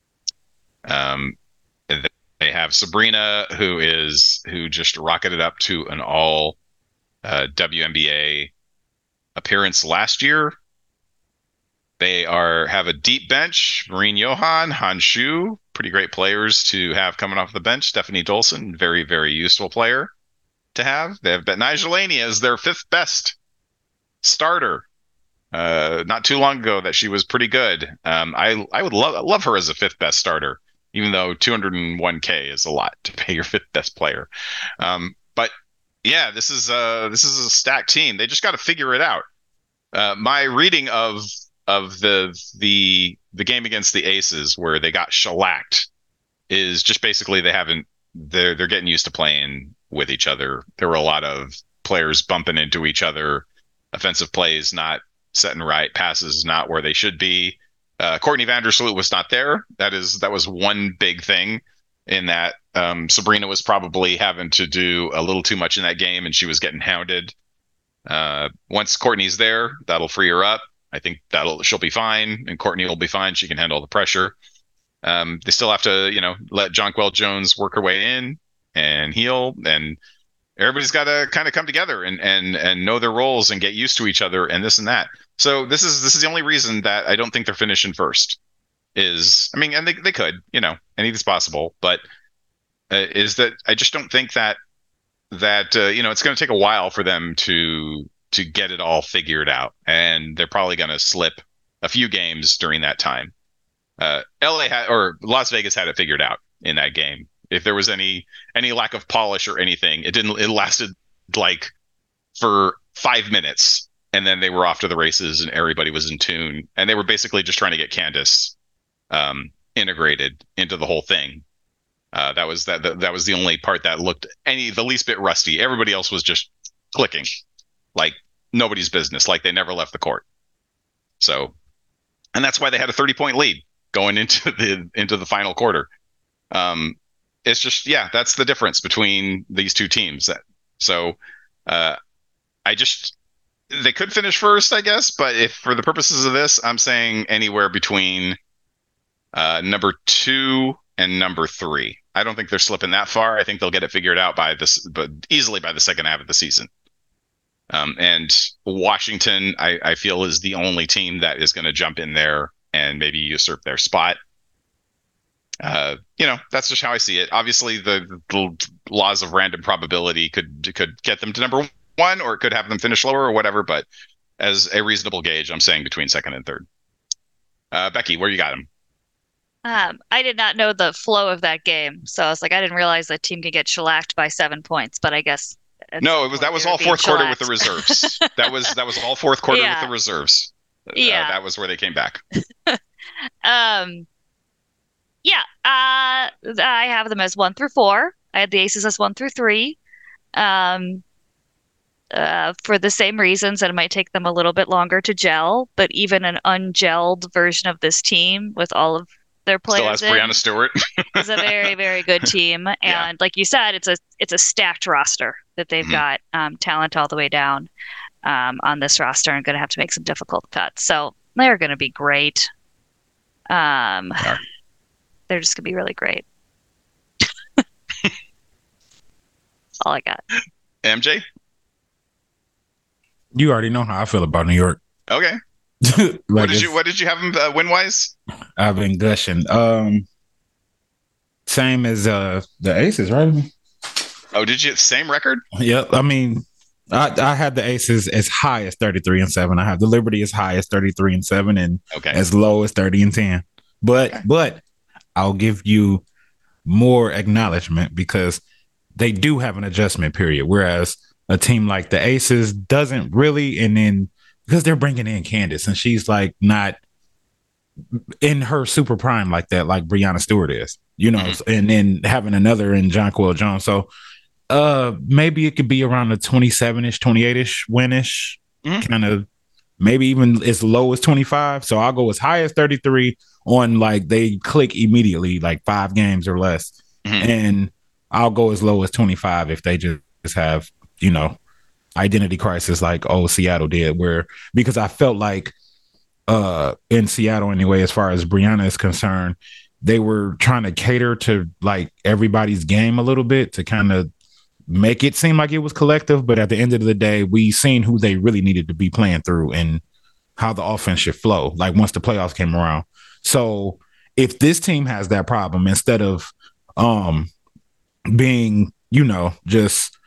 Speaker 1: Um, they have Sabrina, who is who just rocketed up to an all uh, W N B A appearance last year. They are have a deep bench. Marine Johan, Han Shu, pretty great players to have coming off the bench. Stephanie Dolson, very, very useful player to have. They have Betnijah Laney as their fifth best starter. Uh, not too long ago that she was pretty good. Um, I I would love love her as a fifth best starter, even though two hundred one K is a lot to pay your fifth best player. Um, but yeah, this is uh this is a stacked team. They just got to figure it out. Uh, my reading of of the the the game against the Aces, where they got shellacked, is just basically they haven't they're they're getting used to playing with each other. There were a lot of players bumping into each other, offensive plays not setting right, passes not where they should be. Uh, Courtney Vandersloot was not there. That is that was one big thing in that um, Sabrina was probably having to do a little too much in that game, and she was getting hounded. Uh, once Courtney's there, that'll free her up. I think that'll she'll be fine, and Courtney will be fine. She can handle the pressure. Um, they still have to, you know, let Jonquel Jones work her way in and heal, and everybody's got to kind of come together and and and know their roles and get used to each other and this and that. So this is this is the only reason that I don't think they're finishing first. Is I mean, and they they could, you know, anything's possible, but uh, is that I just don't think that that uh, you know it's going to take a while for them to to get it all figured out, and they're probably going to slip a few games during that time. Uh, L A had or Las Vegas had it figured out in that game. If there was any any lack of polish or anything, it didn't. It lasted like for five minutes, and then they were off to the races, and everybody was in tune, and they were basically just trying to get Candace um, integrated into the whole thing. Uh, that was that, that that was the only part that looked any the least bit rusty. Everybody else was just clicking like nobody's business, like they never left the court. So, and that's why they had a thirty point lead going into the into the final quarter. Um, it's just yeah, that's the difference between these two teams. That so, uh, I just they could finish first, I guess, but if for the purposes of this, I'm saying anywhere between uh, number two and number three. I don't think they're slipping that far. I think they'll get it figured out by this, but easily by the second half of the season. Um, and Washington, I, I feel, is the only team that is going to jump in there and maybe usurp their spot. Uh, you know, that's just how I see it. Obviously, the, the laws of random probability could could get them to number one, or it could have them finish lower, or whatever. But as a reasonable gauge, I'm saying between second and third. Uh, Becky, where you got them?
Speaker 3: Um, I did not know the flow of that game, so I was like, I didn't realize that team could get shellacked by seven points. But I guess
Speaker 1: no, it was that was all fourth quarter with the reserves. that was that was all fourth quarter yeah. with the reserves.
Speaker 3: Yeah,
Speaker 1: uh, that was where they came back.
Speaker 3: um, yeah, uh, I have them as one through four. I had the Aces as one through three. Um, uh, for the same reasons that it might take them a little bit longer to gel, but even an ungelled version of this team with all of their players
Speaker 1: still has Brianna Stewart
Speaker 3: is a very, very good team. And yeah. like you said, it's a it's a stacked roster that they've mm-hmm. got um, talent all the way down um, on this roster and going to have to make some difficult cuts. So they're going to be great. Um, yeah. They're just going to be really great. All I got.
Speaker 1: M J?
Speaker 2: You already know how I feel about New York.
Speaker 1: Okay.
Speaker 2: like
Speaker 1: what did you What did you have them uh, win wise?
Speaker 2: I've been gushing. Um, same as uh the Aces, right?
Speaker 1: Oh, did you same record?
Speaker 2: Yep. I mean, I I had the Aces as high as thirty-three and seven. I have the Liberty as high as thirty-three and seven, and
Speaker 1: okay.
Speaker 2: as low as thirty and ten. But okay. but I'll give you more acknowledgement because they do have an adjustment period, whereas a team like the Aces doesn't really. And then because they're bringing in Candace and she's like not in her super prime like that, like Brianna Stewart is, you know, mm-hmm. and then having another in Jonquel Jones. So uh, maybe it could be around the twenty-seven-ish, twenty-eight-ish win-ish, mm-hmm. kind of maybe even as low as twenty-five. So I'll go as high as thirty-three on like they click immediately, like five games or less. Mm-hmm. And I'll go as low as twenty-five if they just have, you know, identity crisis like, oh, Seattle did, where because I felt like uh, in Seattle anyway, as far as Brianna is concerned, they were trying to cater to like everybody's game a little bit to kind of make it seem like it was collective. But at the end of the day, we seen who they really needed to be playing through and how the offense should flow, like once the playoffs came around. So if this team has that problem, instead of um, being, you know, just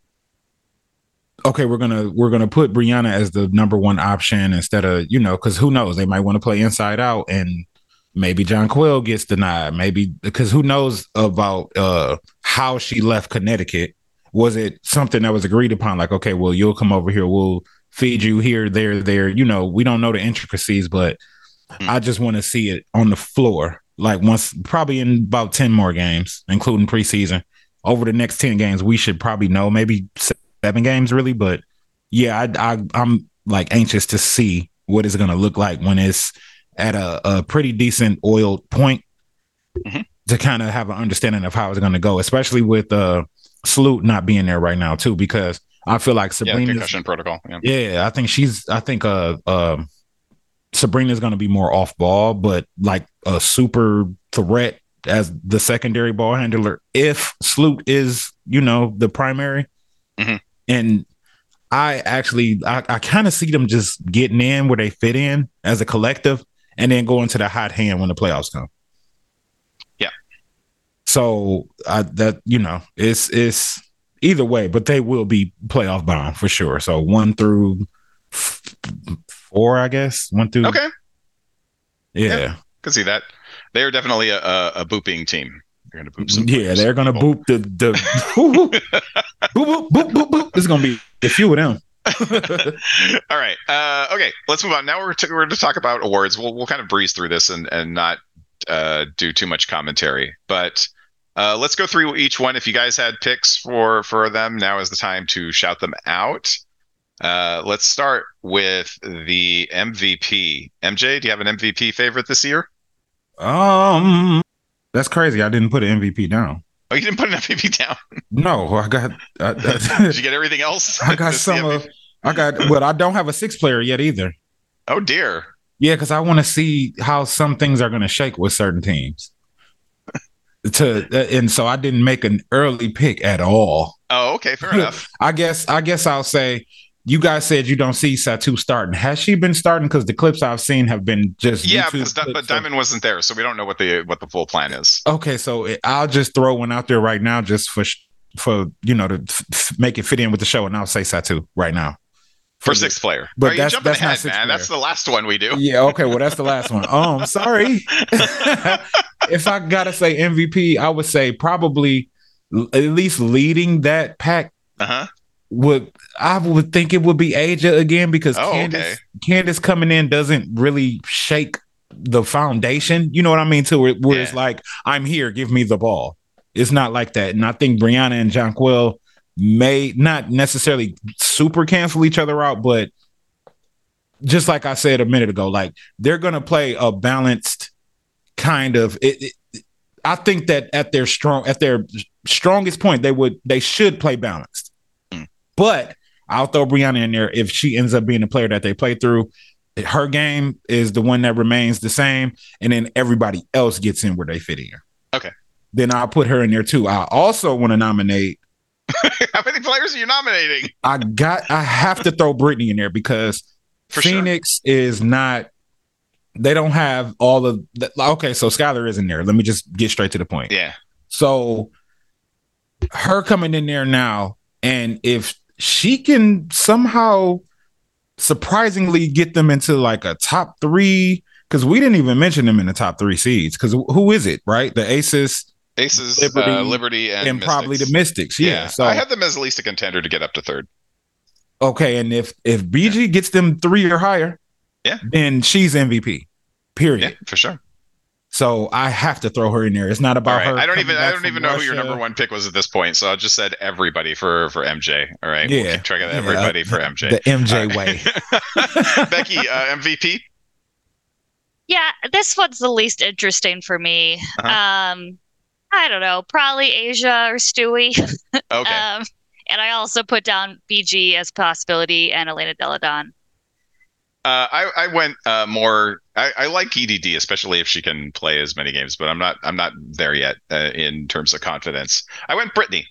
Speaker 2: okay, we're gonna we're gonna put Brianna as the number one option instead of, you know, because who knows, they might want to play inside out and maybe Jonquel gets denied, maybe because who knows about uh, how she left Connecticut. Was it something that was agreed upon? Like, okay, well, you'll come over here, we'll feed you here, there, there. You know, we don't know the intricacies, but mm. I just want to see it on the floor. Like once, probably in about ten more games, including preseason. Over the next ten games, we should probably know, maybe seven games really. But yeah, I, I, I'm like anxious to see what it's going to look like when it's at a, a pretty decent oiled point mm-hmm. to kind of have an understanding of how it's going to go, especially with uh, Sloot not being there right now too, because I feel like Sabrina's
Speaker 1: yeah, concussion protocol. Yeah.
Speaker 2: yeah, I think she's, I think uh, uh, Sabrina's going to be more off ball, but like a super threat as the secondary ball handler if Sloot is, you know, the primary. Mm-hmm. And I actually, I, I kind of see them just getting in where they fit in as a collective and then going to the hot hand when the playoffs come.
Speaker 1: Yeah.
Speaker 2: So I, that, you know, it's, it's either way, but they will be playoff bound for sure. So one through f- four, I guess. One through.
Speaker 1: Okay.
Speaker 2: Yeah.
Speaker 1: yeah. Can see that. They are definitely a, a, a booping team. They're going to boop some.
Speaker 2: Yeah, they're going to boop the the boop, boop, boop, boop, boop, boop. There's going to be a few of them.
Speaker 1: All right. Uh, okay, let's move on. Now we're to, we're to talk about awards. We'll we'll kind of breeze through this and and not uh, do too much commentary. But uh, let's go through each one. If you guys had picks for for them, now is the time to shout them out. Uh, let's start with the M V P. M J, do you have an M V P favorite this year?
Speaker 2: Um, that's crazy. I didn't put an M V P down.
Speaker 1: Oh, you didn't put an M V P down?
Speaker 2: No, I got. I, I,
Speaker 1: Did you get everything else?
Speaker 2: I got some. Of, I got. Well, I don't have a six player yet either.
Speaker 1: Oh dear.
Speaker 2: Yeah, because I want to see how some things are going to shake with certain teams. To and so I didn't make an early pick at all.
Speaker 1: Oh, okay, fair enough.
Speaker 2: I guess. I guess I'll say. You guys said you don't see Satu starting. Has she been starting? Because the clips I've seen have been just
Speaker 1: yeah, because Di- but Diamond wasn't there, so we don't know what the what the full plan is.
Speaker 2: Okay, so it, I'll just throw one out there right now, just for for you know to f- make it fit in with the show, and I'll say Satu right now
Speaker 1: for, for sixth player.
Speaker 2: But
Speaker 1: Are
Speaker 2: that's,
Speaker 1: you jumping
Speaker 2: that's
Speaker 1: ahead, man. Player. That's the last one we do.
Speaker 2: Yeah. Okay. Well, that's the last one. Um, sorry. If I gotta say M V P, I would say probably at least leading that pack.
Speaker 1: Uh huh.
Speaker 2: Would I would think it would be Aja again because
Speaker 1: oh,
Speaker 2: Candace,
Speaker 1: okay.
Speaker 2: Candace coming in doesn't really shake the foundation. You know what I mean? To where, where
Speaker 1: yeah.
Speaker 2: it's like, I'm here, give me the ball. It's not like that. And I think Brianna and Jonquel may not necessarily super cancel each other out, but just like I said a minute ago, like they're going to play a balanced kind of it, it, I think that at their strong at their strongest point, they would they should play balanced. Mm. But I'll throw Brianna in there if she ends up being the player that they play through. Her game is the one that remains the same, and then everybody else gets in where they fit in.
Speaker 1: Okay.
Speaker 2: Then I'll put her in there too. I also want to nominate.
Speaker 1: How many players are you nominating?
Speaker 2: I got. I have to throw Brittany in there because For Phoenix sure. is not. They don't have all of the. Okay, so Skylar is in there. Let me just get straight to the point.
Speaker 1: Yeah.
Speaker 2: So her coming in there now, and if she can somehow surprisingly get them into like a top three, because we didn't even mention them in the top three seeds. Because who is it, right? The Aces,
Speaker 1: Aces, Liberty, uh, Liberty and,
Speaker 2: and probably the Mystics. Yeah. yeah.
Speaker 1: So I had them as at least a contender to get up to third.
Speaker 2: Okay, and if if B G yeah. gets them three or higher,
Speaker 1: yeah,
Speaker 2: then she's M V P. Period.
Speaker 1: Yeah, for sure.
Speaker 2: So I have to throw her in there. It's not about
Speaker 1: right.
Speaker 2: her.
Speaker 1: I don't even I don't even know Russia. who your number one pick was at this point. So I just said everybody for for M J. All right.
Speaker 2: Yeah.
Speaker 1: We'll keep track of everybody
Speaker 2: yeah.
Speaker 1: for M J.
Speaker 2: The M J
Speaker 1: right.
Speaker 2: way.
Speaker 1: Becky, uh, M V P.
Speaker 3: Yeah, this one's the least interesting for me. Uh-huh. Um, I don't know, probably Asia or Stewie.
Speaker 1: Okay.
Speaker 3: um, and I also put down B G as possibility and Elena Delle Donne.
Speaker 1: Uh, I, I went uh, more. I, I like E D D, especially if she can play as many games. But I'm not. I'm not there yet uh, in terms of confidence. I went Brittany.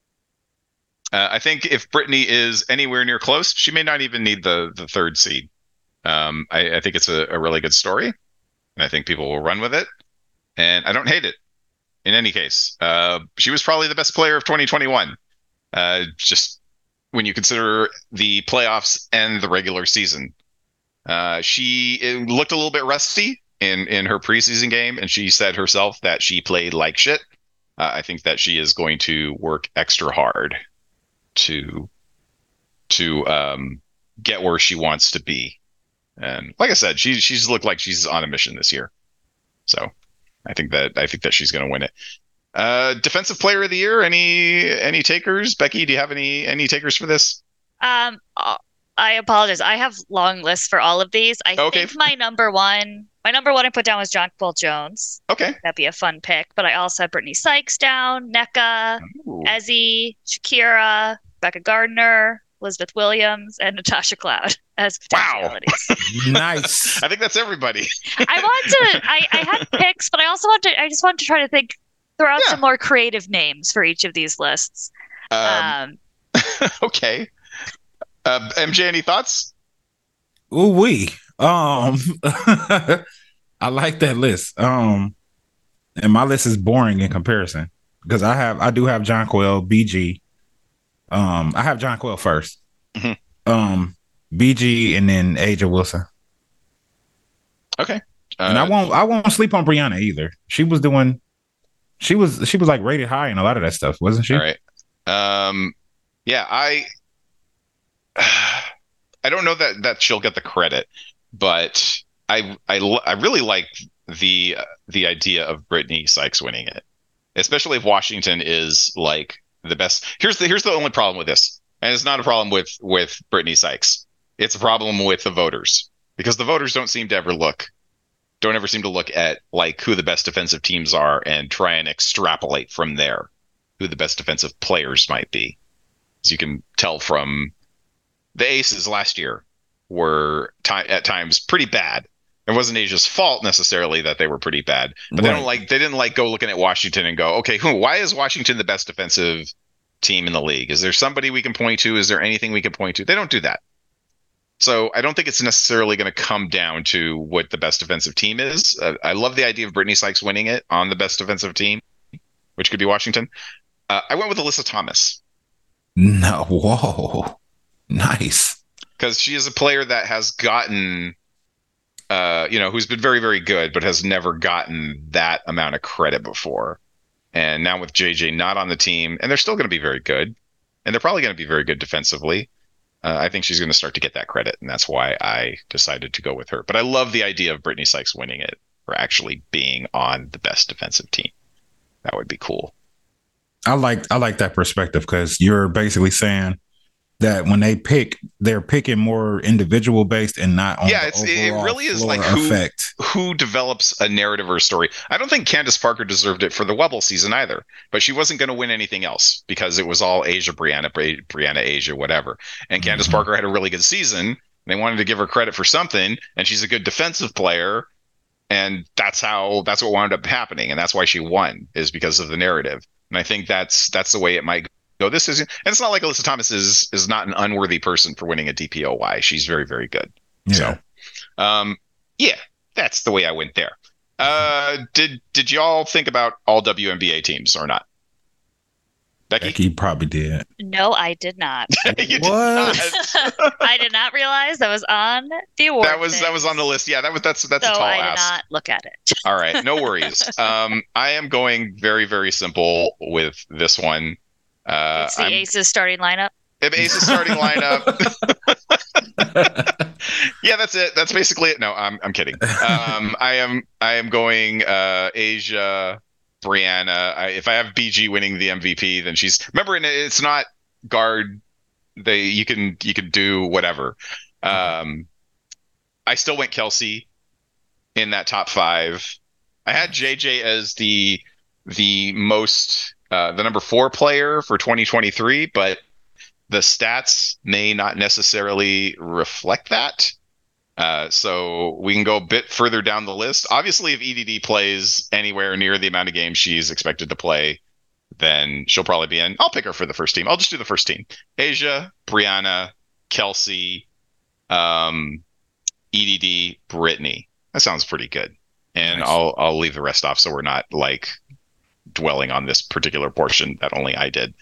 Speaker 1: Uh, I think if Brittany is anywhere near close, she may not even need the the third seed. Um, I, I think it's a, a really good story, and I think people will run with it. And I don't hate it. In any case, uh, she was probably the best player of twenty twenty-one. Uh, just when you consider the playoffs and the regular season. Uh, she looked a little bit rusty in, in her preseason game, and she said herself that she played like shit. Uh, I think that she is going to work extra hard to to um, get where she wants to be. And like I said, she she's looked like she's on a mission this year. So I think that I think that she's going to win it. Uh, defensive player of the year. Any any takers? Becky, do you have any any takers for this?
Speaker 3: Um. I apologize. I have long lists for all of these. I
Speaker 1: okay.
Speaker 3: think my number one, my number one I put down was Jonquel Jones.
Speaker 1: Okay.
Speaker 3: That'd be a fun pick. But I also had Brittany Sykes down, Nneka, Ooh. Ezi, Shakira, Becca Gardner, Elizabeth Williams, and Natasha Cloud as potentialities.
Speaker 2: Wow. Nice.
Speaker 1: I think that's everybody.
Speaker 3: I want to, I, I had picks, but I also want to, I just want to try to think, throw out yeah. some more creative names for each of these lists.
Speaker 1: Um, um okay. Uh, M J, any thoughts?
Speaker 2: Ooh wee. Um, I like that list. Um, and my list is boring in comparison because I have I do have Jonquel, B G. Um, I have Jonquel first. Mm-hmm. Um, B G, and then Asia Wilson.
Speaker 1: Okay. Uh,
Speaker 2: and I won't I won't sleep on Brianna either. She was doing. She was she was like rated high in a lot of that stuff, wasn't she?
Speaker 1: All right. Um, yeah, I. I don't know that, that she'll get the credit, but I I, I really like the the idea of Brittany Sykes winning it, especially if Washington is like the best. Here's the here's the only problem with this, and it's not a problem with with Brittany Sykes. It's a problem with the voters because the voters don't seem to ever look, don't ever seem to look at like who the best defensive teams are and try and extrapolate from there who the best defensive players might be, as you can tell from. The Aces last year were t- at times pretty bad. It wasn't Asia's fault necessarily that they were pretty bad, but right. they don't like they didn't like go looking at Washington and go, okay, who, why is Washington the best defensive team in the league? Is there somebody we can point to? Is there anything we can point to? They don't do that. So I don't think it's necessarily going to come down to what the best defensive team is. Uh, I love the idea of Brittany Sykes winning it on the best defensive team, which could be Washington. Uh, I went with Alyssa Thomas.
Speaker 2: No, whoa. Nice.
Speaker 1: Because she is a player that has gotten, uh, you know, who's been very, very good, but has never gotten that amount of credit before. And now with J J not on the team, and they're still going to be very good, and they're probably going to be very good defensively. Uh, I think she's going to start to get that credit, and that's why I decided to go with her. But I love the idea of Brittany Sykes winning it, or actually being on the best defensive team. That would be cool.
Speaker 2: I like I like that perspective because you're basically saying that when they pick, they're picking more individual based and not on
Speaker 1: yeah,
Speaker 2: the
Speaker 1: it's it
Speaker 2: overall
Speaker 1: really is
Speaker 2: floor
Speaker 1: like who
Speaker 2: effect.
Speaker 1: who develops a narrative or a story. I don't think Candace Parker deserved it for the Webble season either, but she wasn't going to win anything else because it was all Asia, Brianna, Bri- Brianna, Asia, whatever. And Candace
Speaker 2: Mhm.
Speaker 1: Parker had a really good season. They wanted to give her credit for something, and she's a good defensive player, and that's how that's what wound up happening, and that's why she won is because of the narrative. And I think that's that's the way it might go this season. And it's not like Alyssa Thomas is is not an unworthy person for winning a D P O Y. She's very very good.
Speaker 2: Yeah.
Speaker 1: So, um, yeah, that's the way I went there. Uh, did did y'all think about all W N B A teams or not? Becky,
Speaker 2: Becky probably did.
Speaker 3: No, I did not.
Speaker 1: You did
Speaker 2: What?
Speaker 1: not.
Speaker 3: I did not realize that was on the award.
Speaker 1: That was that was on the list. Yeah, that was that's that's
Speaker 3: so
Speaker 1: a tall
Speaker 3: I did
Speaker 1: ask.
Speaker 3: not look at it.
Speaker 1: All right, no worries. Um, I am going very very simple with this one. Uh,
Speaker 3: It's the
Speaker 1: I'm,
Speaker 3: Aces starting lineup.
Speaker 1: if Aces starting lineup. Yeah, that's it. That's basically it. No, I'm I'm kidding. Um, I am I am going uh, Asia, Brianna. I, if I have B G winning the M V P, then she's remember. And it's not guard. They you can you can do whatever. Um, I still went Kelsey in that top five. I had J J as the the most uh, the number four player for twenty twenty-three, but the stats may not necessarily reflect that. Uh, so we can go a bit further down the list. Obviously, if E D D plays anywhere near the amount of games she's expected to play, then she'll probably be in. I'll pick her for the first team. I'll just do the first team. Asia, Brianna, Kelsey, um, E D D, Brittany. That sounds pretty good. And
Speaker 2: Nice.
Speaker 1: I'll I'll leave the rest off so we're not like dwelling on this particular portion that only I did.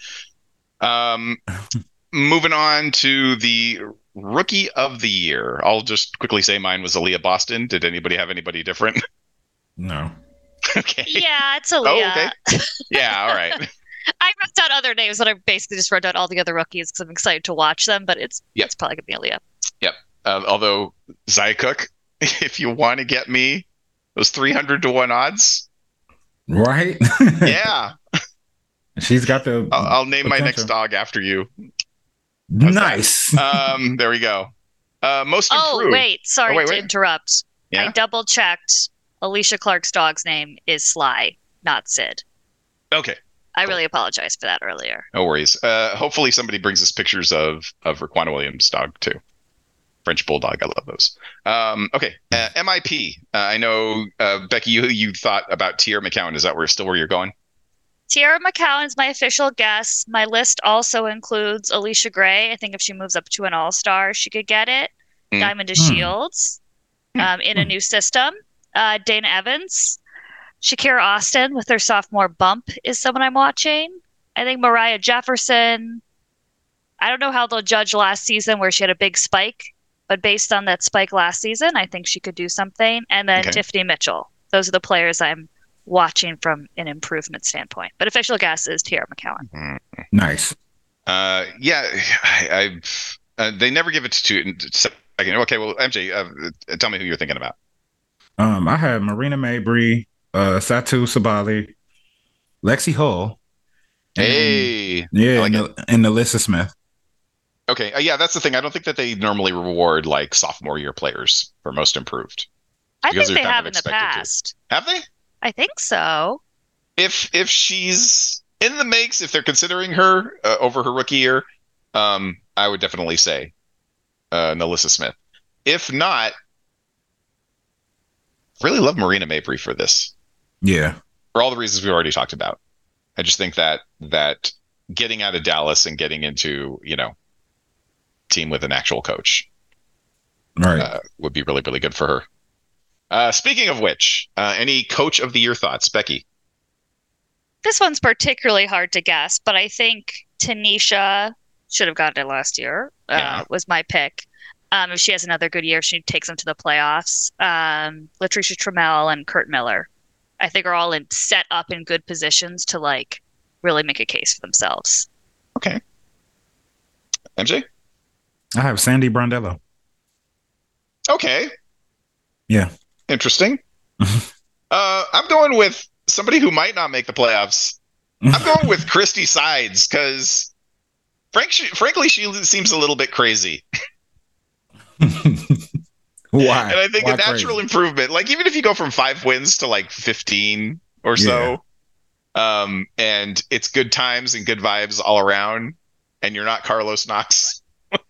Speaker 1: Um, moving on to the rookie of the year. I'll just quickly say mine was Aaliyah Boston. Did anybody have anybody different?
Speaker 2: No.
Speaker 1: Okay.
Speaker 3: Yeah, it's
Speaker 1: Oh,
Speaker 3: Aaliyah.
Speaker 1: okay. Yeah, all right.
Speaker 3: I wrote down other names, but I basically just wrote down all the other rookies because I'm excited to watch them. But it's
Speaker 1: Yep.
Speaker 3: it's probably gonna be Aaliyah.
Speaker 1: Yep. Uh, although Zaya Cook, if you want to get me those three hundred to one odds,
Speaker 2: Right?
Speaker 1: yeah,
Speaker 2: She's got the.
Speaker 1: I'll, I'll name my next
Speaker 2: potential.
Speaker 1: dog after you. How's that?
Speaker 2: Nice.
Speaker 1: Um, there we go. Uh, most
Speaker 3: Oh
Speaker 1: improved.
Speaker 3: wait, sorry
Speaker 1: Oh, wait,
Speaker 3: to
Speaker 1: wait.
Speaker 3: interrupt.
Speaker 1: Yeah?
Speaker 3: I double checked. Alicia Clark's dog's name is Sly, not Sid.
Speaker 1: Okay.
Speaker 3: I really apologize for that earlier.
Speaker 1: No worries. Uh, hopefully somebody brings us pictures of of Raquan Williams' dog too. French bulldog. I love those. Um, okay. Uh, M I P. Uh, I know uh, Becky. You you thought about Tierra McCowan. Is that where still where you're going?
Speaker 3: Tierra McCowan is my official guess. My list also includes Alicia Gray. I think if she moves up to an all-star, she could get it.
Speaker 1: Hmm.
Speaker 3: Diamond
Speaker 2: Hmm.
Speaker 3: Shields um, in a new system. Uh, Dana Evans. Shakira Austin with her sophomore bump is someone I'm watching. I think Mariah Jefferson. I don't know how they'll judge last season where she had a big spike, but based on that spike last season, I think she could do something. And then
Speaker 1: Okay.
Speaker 3: Tiffany Mitchell. Those are the players I'm watching from an improvement standpoint. But official guess is Tierra McCowan.
Speaker 2: Nice.
Speaker 1: Uh, yeah, I, I've uh, they never give it to two. Okay, well, M J, uh, tell me who you're thinking about.
Speaker 2: Um, I had Marina Mabry, uh, Satu Sabali, Lexi Hull. and-
Speaker 1: Hey,
Speaker 2: yeah,
Speaker 1: I like
Speaker 2: and, and Alyssa Smith.
Speaker 1: okay, uh, yeah, that's the thing. I don't think that they normally reward like sophomore year players for most improved.
Speaker 3: I
Speaker 1: Because
Speaker 3: think
Speaker 1: they're
Speaker 3: they
Speaker 1: kind
Speaker 3: have
Speaker 1: of
Speaker 3: in the
Speaker 1: expected to.
Speaker 3: past.
Speaker 1: Have they?
Speaker 3: I think so.
Speaker 1: If if she's in the mix, if they're considering her uh, over her rookie year, um, I would definitely say uh, Alyssa Smith. If not, really love Marina Mabry for this.
Speaker 2: Yeah.
Speaker 1: For all the reasons we already talked about. I just think that that getting out of Dallas and getting into, you know, team with an actual coach
Speaker 2: Right.
Speaker 1: uh, would be really, really good for her. Uh, speaking of which, uh, any coach of the year thoughts, Becky?
Speaker 3: This one's particularly hard to guess, but I think Tanisha should have gotten it last year. Uh,
Speaker 1: Yeah.
Speaker 3: was my pick. Um, if she has another good year, she takes them to the playoffs. Um, Latricia Trammell and Kurt Miller, I think, are all in set up in good positions to like really make a case for themselves.
Speaker 1: Okay. M J?
Speaker 2: I have Sandy Brondello.
Speaker 1: Okay.
Speaker 2: Yeah.
Speaker 1: Interesting. uh, I'm going with somebody who might not make the playoffs I'm going with Christy Sides because, frank, frankly, she seems a little bit crazy.
Speaker 2: Why?
Speaker 1: And I think
Speaker 2: Why
Speaker 1: a natural
Speaker 2: crazy?
Speaker 1: improvement, like even if you go from five wins to like fifteen or so, um, and it's good times and good vibes all around, and you're not Carlos Knox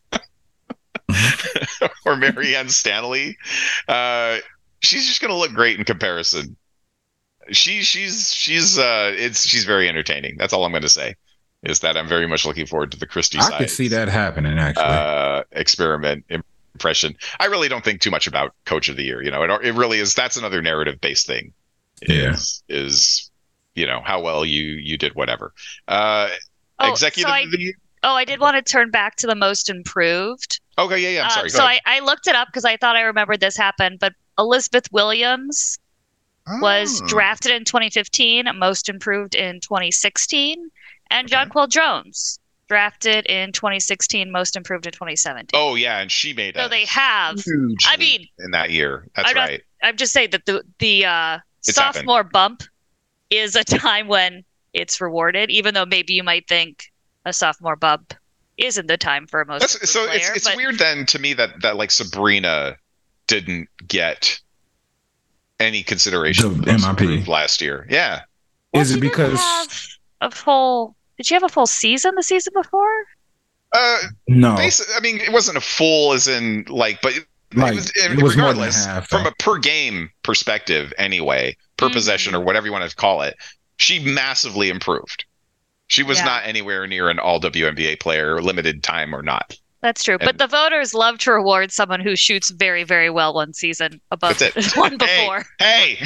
Speaker 1: or Marianne Stanley, uh, she's just going to look great in comparison. She she's she's uh it's she's very entertaining. That's all I'm going to say. Is that I'm very much looking forward to the Christy
Speaker 2: I
Speaker 1: Sides,
Speaker 2: could see that happening actually.
Speaker 1: uh, experiment impression. I really don't think too much about Coach of the Year. You know, it it really is. That's another narrative based thing.
Speaker 2: Yeah.
Speaker 1: Is is you know how well you you did whatever. Uh,
Speaker 3: Oh,
Speaker 1: executive
Speaker 3: so I,
Speaker 1: of the Year.
Speaker 3: oh, I did want to turn back to the most improved.
Speaker 1: Okay, yeah, yeah. I'm
Speaker 3: Uh,
Speaker 1: sorry.
Speaker 3: so I, I looked it up because I thought I remembered this happened, but Elizabeth Williams was
Speaker 1: Oh.
Speaker 3: drafted in twenty fifteen, most improved in twenty sixteen, and
Speaker 1: Okay.
Speaker 3: Jonquil Jones drafted in twenty sixteen, most improved in twenty seventeen.
Speaker 1: Oh yeah, and she made
Speaker 3: So
Speaker 1: a
Speaker 3: they have.
Speaker 1: huge
Speaker 3: I
Speaker 1: leap
Speaker 3: mean,
Speaker 1: in that year. That's
Speaker 3: I'm not-
Speaker 1: right.
Speaker 3: I'm just saying that the the uh,
Speaker 1: It's
Speaker 3: sophomore bump is a time when it's rewarded, even though maybe you might think a sophomore bump isn't the time for a most
Speaker 1: That's,
Speaker 3: improved
Speaker 1: so
Speaker 3: player.
Speaker 1: it's it's
Speaker 3: but
Speaker 1: weird then to me that that like Sabrina didn't get any consideration
Speaker 2: The
Speaker 1: for most
Speaker 2: M I P.
Speaker 1: improved last year. Yeah.
Speaker 3: well,
Speaker 2: Is
Speaker 3: she
Speaker 2: it
Speaker 3: didn't
Speaker 2: because
Speaker 3: have a full? Did she have a full season the season before?
Speaker 1: Uh,
Speaker 2: no?
Speaker 1: basi- I mean, it wasn't a full as in like, but it,
Speaker 2: Like,
Speaker 1: it was,
Speaker 2: it was more than
Speaker 1: regardless
Speaker 2: half,
Speaker 1: from
Speaker 2: though.
Speaker 1: a per game perspective anyway, per
Speaker 3: Mhm.
Speaker 1: possession or whatever you want to call it. She massively improved. She was
Speaker 3: Yeah.
Speaker 1: not anywhere near an all W N B A player, limited time or not.
Speaker 3: That's true. But
Speaker 1: And-
Speaker 3: the voters love to reward someone who shoots very, very well one season above
Speaker 1: That's it.
Speaker 3: one before.
Speaker 1: Hey,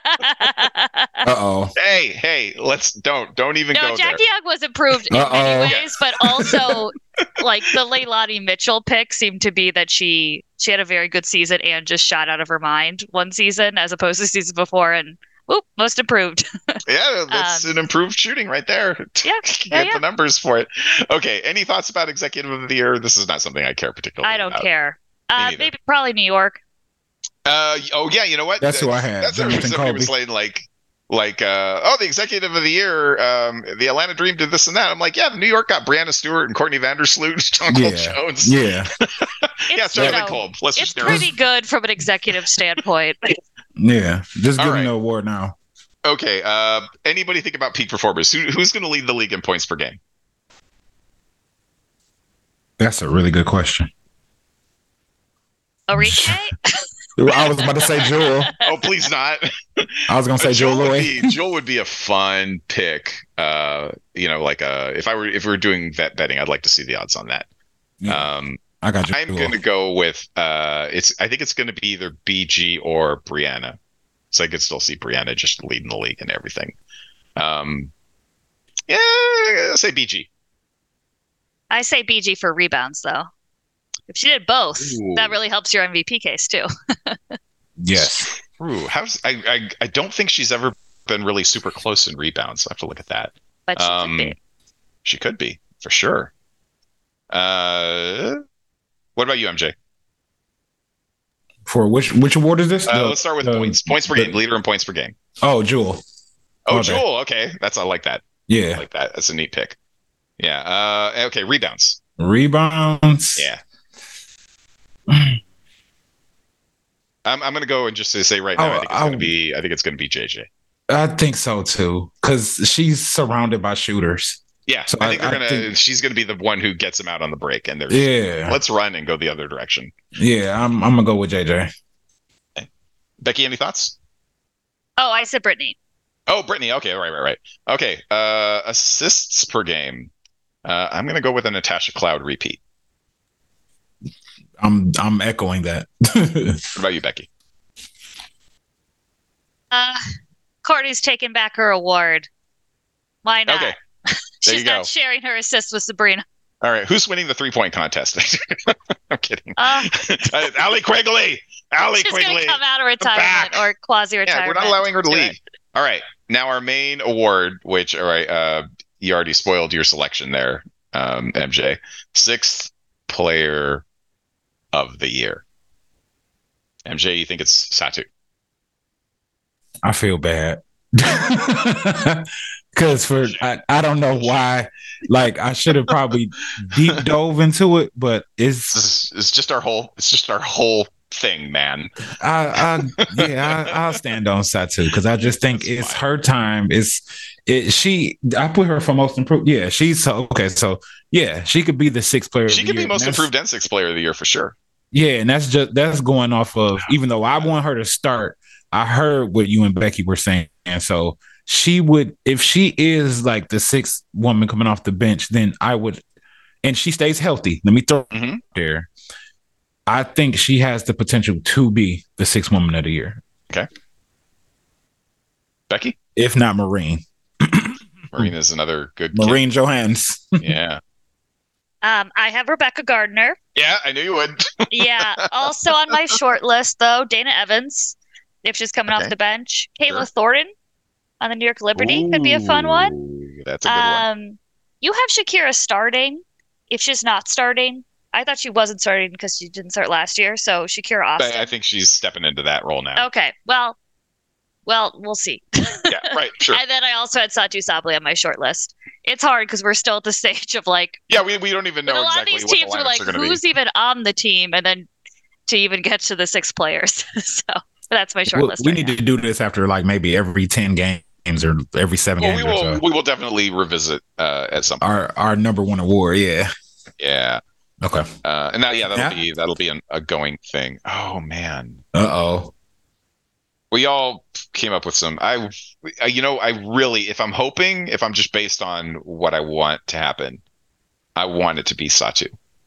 Speaker 2: Uh oh.
Speaker 1: hey, hey, let's don't don't even
Speaker 3: No,
Speaker 1: go
Speaker 3: Jackie
Speaker 1: there.
Speaker 3: Young was improved in
Speaker 2: Uh-oh.
Speaker 3: many ways, but also like the Leilani Mitchell pick seemed to be that she she had a very good season and just shot out of her mind one season as opposed to the season before, and whoop, most improved.
Speaker 1: Yeah, that's
Speaker 3: Um,
Speaker 1: an improved shooting right there.
Speaker 3: Yeah,
Speaker 1: Get
Speaker 3: yeah, yeah.
Speaker 1: the numbers for it. Okay, any thoughts about executive of the year? This is not something I care particularly
Speaker 3: I don't
Speaker 1: about.
Speaker 3: care.
Speaker 1: Me
Speaker 3: Uh,
Speaker 1: neither.
Speaker 3: maybe probably New York.
Speaker 1: Uh, oh yeah, you know what?
Speaker 2: That's who I had,
Speaker 1: That's what
Speaker 2: Jonathan
Speaker 1: somebody was
Speaker 2: Colby.
Speaker 1: saying, like, like, uh, oh, the executive of the year, um, the Atlanta Dream did this and that. I'm like, yeah, New York got Brianna Stewart and Courtney Vandersloot and John Cole
Speaker 2: Yeah.
Speaker 1: Jones.
Speaker 2: Yeah.
Speaker 1: yeah,
Speaker 3: It's,
Speaker 1: Jonathan
Speaker 3: you know,
Speaker 1: Kolb. Let's
Speaker 3: It's
Speaker 1: just narrow.
Speaker 3: pretty good from an executive standpoint.
Speaker 2: Yeah. Just
Speaker 1: All
Speaker 2: give
Speaker 1: right.
Speaker 2: him the award now.
Speaker 1: Okay. Uh, anybody think about peak performers? Who, who's going to lead the league in points per game?
Speaker 2: That's a really good question.
Speaker 3: Enrique?
Speaker 2: I was about to say Jewel.
Speaker 1: Oh, please not.
Speaker 2: I was gonna say Joel
Speaker 1: would
Speaker 2: Louis.
Speaker 1: be Joel would be a fun pick. Uh, you know, like uh, if I were if we were doing vet betting, I'd like to see the odds on that.
Speaker 2: Yeah,
Speaker 1: Um,
Speaker 2: I got you.
Speaker 1: I'm going to go with uh, it's. I think it's going to be either B G or Brianna. So I could still see Brianna just leading the league and everything. Um, yeah, I'll say B G.
Speaker 3: I say B G for rebounds, though. If she did both,
Speaker 1: Ooh.
Speaker 3: that really helps your M V P case, too.
Speaker 2: Yes.
Speaker 1: Ooh, how's I, I? I don't think she's ever been really super close in rebounds. I have to look at that.
Speaker 3: But she
Speaker 1: Um,
Speaker 3: could be.
Speaker 1: She could be for sure. Uh, what about you, M J?
Speaker 2: For which which award is this?
Speaker 1: Uh,
Speaker 2: The-
Speaker 1: let's start with
Speaker 2: the-
Speaker 1: points. Points per
Speaker 2: the-
Speaker 1: game. Leader in points per game.
Speaker 2: Oh, Jewel.
Speaker 1: Oh,
Speaker 2: Okay.
Speaker 1: Joel. Okay, that's I like that. I
Speaker 2: Yeah.
Speaker 1: like that. That's a neat pick. Yeah. Uh, okay. Rebounds.
Speaker 2: Rebounds.
Speaker 1: Yeah. I'm I'm gonna go and just say right now.
Speaker 2: Oh,
Speaker 1: I think it's
Speaker 2: I-
Speaker 1: gonna be. I think it's gonna be J J.
Speaker 2: I think so too, because she's surrounded by shooters.
Speaker 1: Yeah.
Speaker 2: So
Speaker 1: I think
Speaker 2: I-
Speaker 1: they're
Speaker 2: I
Speaker 1: gonna.
Speaker 2: think-
Speaker 1: She's gonna be the one who gets him out on the break, and there's.
Speaker 2: Yeah.
Speaker 1: Let's run and go the other direction.
Speaker 2: Yeah, I'm I'm gonna go with J J.
Speaker 1: Becky, any thoughts?
Speaker 3: Oh, I said Brittany.
Speaker 1: Oh, Brittany. Okay. Right. Right. Right. Okay. Uh, assists per game. Uh, I'm gonna go with a Natasha Cloud repeat.
Speaker 2: I'm I'm echoing that.
Speaker 1: What about you, Becky?
Speaker 3: Uh, Courtney's taking back her award. Why not?
Speaker 1: Okay. There
Speaker 3: She's
Speaker 1: you go.
Speaker 3: not sharing her assists with Sabrina.
Speaker 1: All right. Who's winning the three point contest? I'm kidding.
Speaker 3: Uh,
Speaker 1: Uh, Allie Quigley. Allie
Speaker 3: she's going
Speaker 1: Quigley.
Speaker 3: to come out of retirement
Speaker 1: back.
Speaker 3: or quasi-retirement.
Speaker 1: Yeah, we're not allowing her to
Speaker 3: do
Speaker 1: leave.
Speaker 3: it.
Speaker 1: All right. Now our main award, which all right, uh, you already spoiled your selection there, um, M J. Sixth player of the year. M J, you think it's Satu?
Speaker 2: I feel bad. Because for I, I don't know why, like I should have probably deep dove into it, but it's
Speaker 1: It's, it's just our whole. It's just our whole thing, man.
Speaker 2: I, I yeah, I, I'll stand on Satu because I just think
Speaker 1: That's
Speaker 2: it's
Speaker 1: fine.
Speaker 2: her time. It's it. She I put her for most improved. Yeah, she's so okay. So yeah, she could be the sixth player.
Speaker 1: She
Speaker 2: of the
Speaker 1: could be
Speaker 2: year.
Speaker 1: most
Speaker 2: And that's-
Speaker 1: improved and sixth player of the year for sure.
Speaker 2: Yeah, and that's just that's going off of even though I want her to start. I heard what you and Becky were saying, and so she would if she is like the sixth woman coming off the bench, then I would, and she stays healthy. Let me throw
Speaker 1: Mhm.
Speaker 2: it there. I think she has the potential to be the sixth woman of the year,
Speaker 1: Becky,
Speaker 2: if not Marine.
Speaker 1: Marina is another good.
Speaker 2: Marine Johans.
Speaker 1: Kid. Yeah,
Speaker 3: Um, I have Rebecca Gardner.
Speaker 1: yeah. I knew you would.
Speaker 3: Yeah. Also on my short list, though, Dana Evans, if she's coming
Speaker 1: Okay.
Speaker 3: off the bench. Kayla
Speaker 1: Sure.
Speaker 3: Thornton on the New York Liberty could be a fun one.
Speaker 1: Ooh, That's a good one.
Speaker 3: Um, you have Shakira starting. If she's not starting, I thought she wasn't starting because she didn't start last year. So Shakira Austin.
Speaker 1: I, I think she's stepping into that role now.
Speaker 3: Okay. Well, well, we'll see.
Speaker 1: Yeah, right. Sure.
Speaker 3: And then I also had Satu Sabli on my short list. It's hard because we're still at the stage of like,
Speaker 1: Yeah, we, we don't even know
Speaker 3: and a lot
Speaker 1: exactly
Speaker 3: of these
Speaker 1: what
Speaker 3: teams
Speaker 1: the
Speaker 3: are
Speaker 1: lineups
Speaker 3: like,
Speaker 1: are going to be.
Speaker 3: who's even on the team, and then to even get to the six players. So that's my short
Speaker 2: we
Speaker 3: list.
Speaker 2: we
Speaker 3: right
Speaker 2: need
Speaker 3: now.
Speaker 2: to do this after like maybe every ten games or every seven
Speaker 1: Well, we
Speaker 2: games.
Speaker 1: will
Speaker 2: Or so.
Speaker 1: we will definitely revisit uh, at some point.
Speaker 2: Our our number one award. Yeah.
Speaker 1: Yeah.
Speaker 2: Okay.
Speaker 1: Uh, and that, yeah, that'll
Speaker 2: Yeah.
Speaker 1: be that'll be an, a going thing. Oh man,
Speaker 2: Uh oh.
Speaker 1: we all came up with some. I, I- you know, I really, if I'm hoping, if I'm just based on what I want to happen, I want it to be Satu.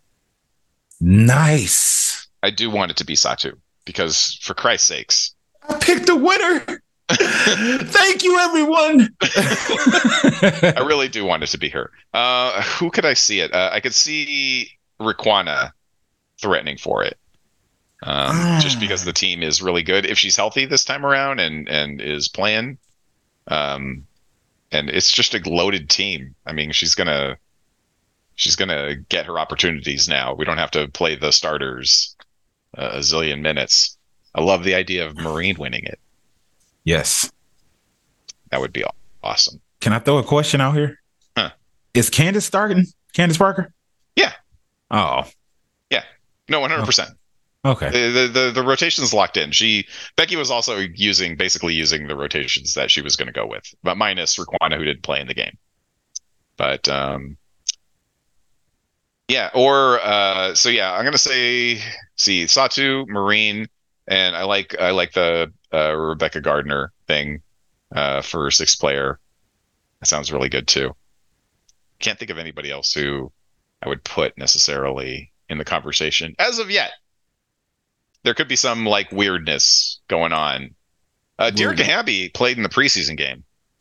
Speaker 2: Nice.
Speaker 1: I do want it to be Satu because, for Christ's sakes,
Speaker 2: I picked the winner. Thank you, everyone.
Speaker 1: I really do want it to be her. Uh, who could I see it? Uh, I could see Riquana threatening for it. Um,
Speaker 2: Ah.
Speaker 1: just because the team is really good if she's healthy this time around and and is playing. Um, and it's just a loaded team. I mean, she's gonna she's gonna get her opportunities now. We don't have to play the starters uh, a zillion minutes. I love the idea of Marine winning it.
Speaker 2: Yes.
Speaker 1: That would be aw- awesome.
Speaker 2: Can I throw a question out here?
Speaker 1: Huh.
Speaker 2: Is Candace starting? Candace Parker?
Speaker 1: Yeah.
Speaker 2: Oh,
Speaker 1: No, one hundred percent.
Speaker 2: okay.
Speaker 1: The, the the the rotation's locked in. She Becky was also using basically using the rotations that she was going to go with, but minus Raquana, who did play in the game. But um, yeah, or uh, so yeah, I'm gonna say see Satu, Marine, and I like I like the uh, Rebecca Gardner thing uh, for sixth player. That sounds really good too. Can't think of anybody else who I would put necessarily in the conversation as of yet. There could be some like weirdness going on. Uh, Derica
Speaker 2: Weird.
Speaker 1: Hamby played in the preseason game.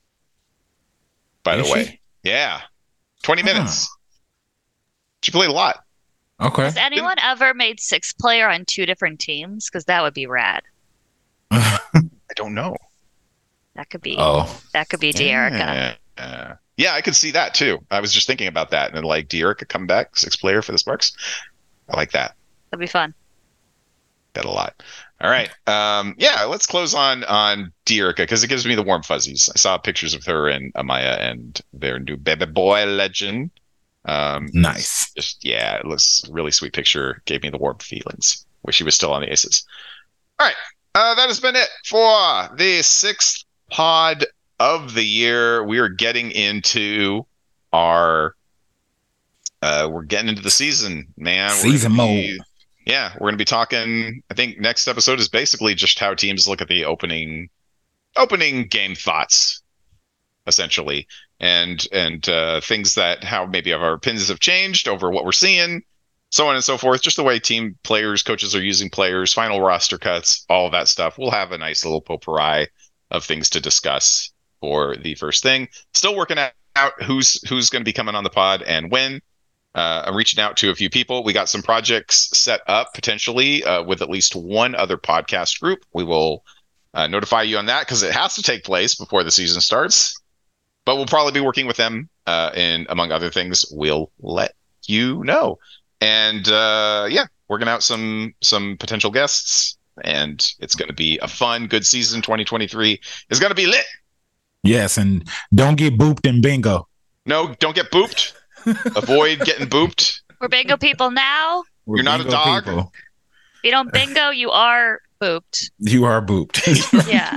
Speaker 1: By
Speaker 2: Is
Speaker 1: the way,
Speaker 2: she?
Speaker 1: yeah, twenty
Speaker 2: Huh.
Speaker 1: minutes. She played a lot.
Speaker 2: Okay.
Speaker 3: Has anyone ever made six player on two different teams? Because that would be rad.
Speaker 1: I don't know.
Speaker 3: That could be
Speaker 2: oh,
Speaker 3: that could be De'Erica.
Speaker 1: Yeah. Uh, yeah, I could see that too. I was just thinking about that, and then like De'Erica come back, sixth player for the Sparks. I like that.
Speaker 3: That'd be fun.
Speaker 1: That a lot. All right. Um, yeah, let's close on on De'Erica because it gives me the warm fuzzies. I saw pictures of her and Amaya and their new baby boy legend. Um,
Speaker 2: nice.
Speaker 1: Just yeah, it looks really sweet picture. Gave me the warm feelings. Wish he was still on the Aces. All right. Uh, that has been it for the sixth pod of the year. We are getting into our uh we're getting into the season, man. We're
Speaker 2: Season
Speaker 1: gonna be-
Speaker 2: mode.
Speaker 1: Yeah, we're gonna be talking. I think next episode is basically just how teams look at the opening opening game thoughts, essentially. And and uh things that how maybe our opinions have changed over what we're seeing, so on and so forth. Just the way team players, coaches are using players, final roster cuts, all of that stuff. We'll have a nice little potpourri of things to discuss for the first thing. Still working out who's who's going to be coming on the pod and when. Uh, I'm reaching out to a few people. We got some projects set up potentially uh, with at least one other podcast group. We will uh, notify you on that because it has to take place before the season starts. But we'll probably be working with them, uh, and among other things, we'll let you know. And uh, yeah, working out some some potential guests, and it's going to be a fun, good season. twenty twenty-three is going to be lit.
Speaker 2: Yes, and don't get booped in bingo.
Speaker 1: No, don't get booped. Avoid getting booped.
Speaker 3: We're bingo people now.
Speaker 2: We're
Speaker 1: You're not a
Speaker 2: bingo
Speaker 1: dog?
Speaker 2: people.
Speaker 3: If you don't bingo, you are booped.
Speaker 2: You are booped.
Speaker 3: Yeah.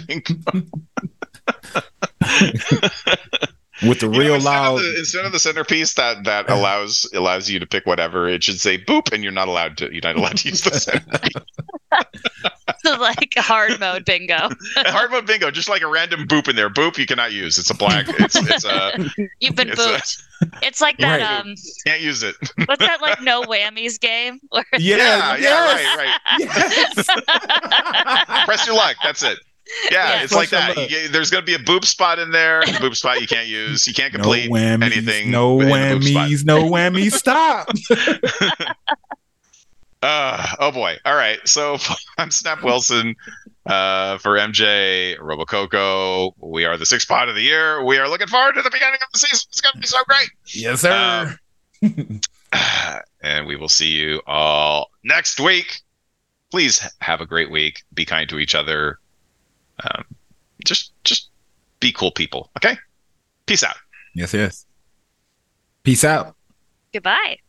Speaker 2: With the
Speaker 1: You know,
Speaker 2: real
Speaker 1: instead
Speaker 2: loud.
Speaker 1: Of the, instead of the centerpiece that that allows allows you to pick whatever, it should say boop, and you're not allowed to. You're not allowed to use the centerpiece.
Speaker 3: Like hard mode bingo.
Speaker 1: Hard mode bingo, just like a random boop in there. Boop, you cannot use. It's a black. It's it's a.
Speaker 3: You've been
Speaker 1: It's a-
Speaker 3: booped. It's like that.
Speaker 2: Right.
Speaker 3: Um,
Speaker 1: Can't use it.
Speaker 3: what's that like no whammies game? Where
Speaker 1: Yeah, yeah,
Speaker 2: yes.
Speaker 1: right, right.
Speaker 2: Yes.
Speaker 1: Press your luck. That's it. Yeah,
Speaker 3: Yeah.
Speaker 1: it's like
Speaker 2: Press your
Speaker 1: that.
Speaker 2: luck.
Speaker 1: You- there's going to be a boop spot in there. The boop spot you can't use. You can't
Speaker 2: No
Speaker 1: complete
Speaker 2: whammies.
Speaker 1: anything.
Speaker 2: No
Speaker 1: within the boop spot.
Speaker 2: whammies. No whammies. Stop.
Speaker 1: Uh, oh boy. All right. So I'm Snap Wilson. Uh, for M J, Robococo, we are the sixth pod of the year. We are looking forward to the beginning of the season. It's going to be so great.
Speaker 2: Yes, sir.
Speaker 1: Um, and we will see you all next week. Please have a great week. Be kind to each other. Um, just, just be cool people. Okay. Peace out.
Speaker 2: Yes, yes. Peace out.
Speaker 3: Goodbye.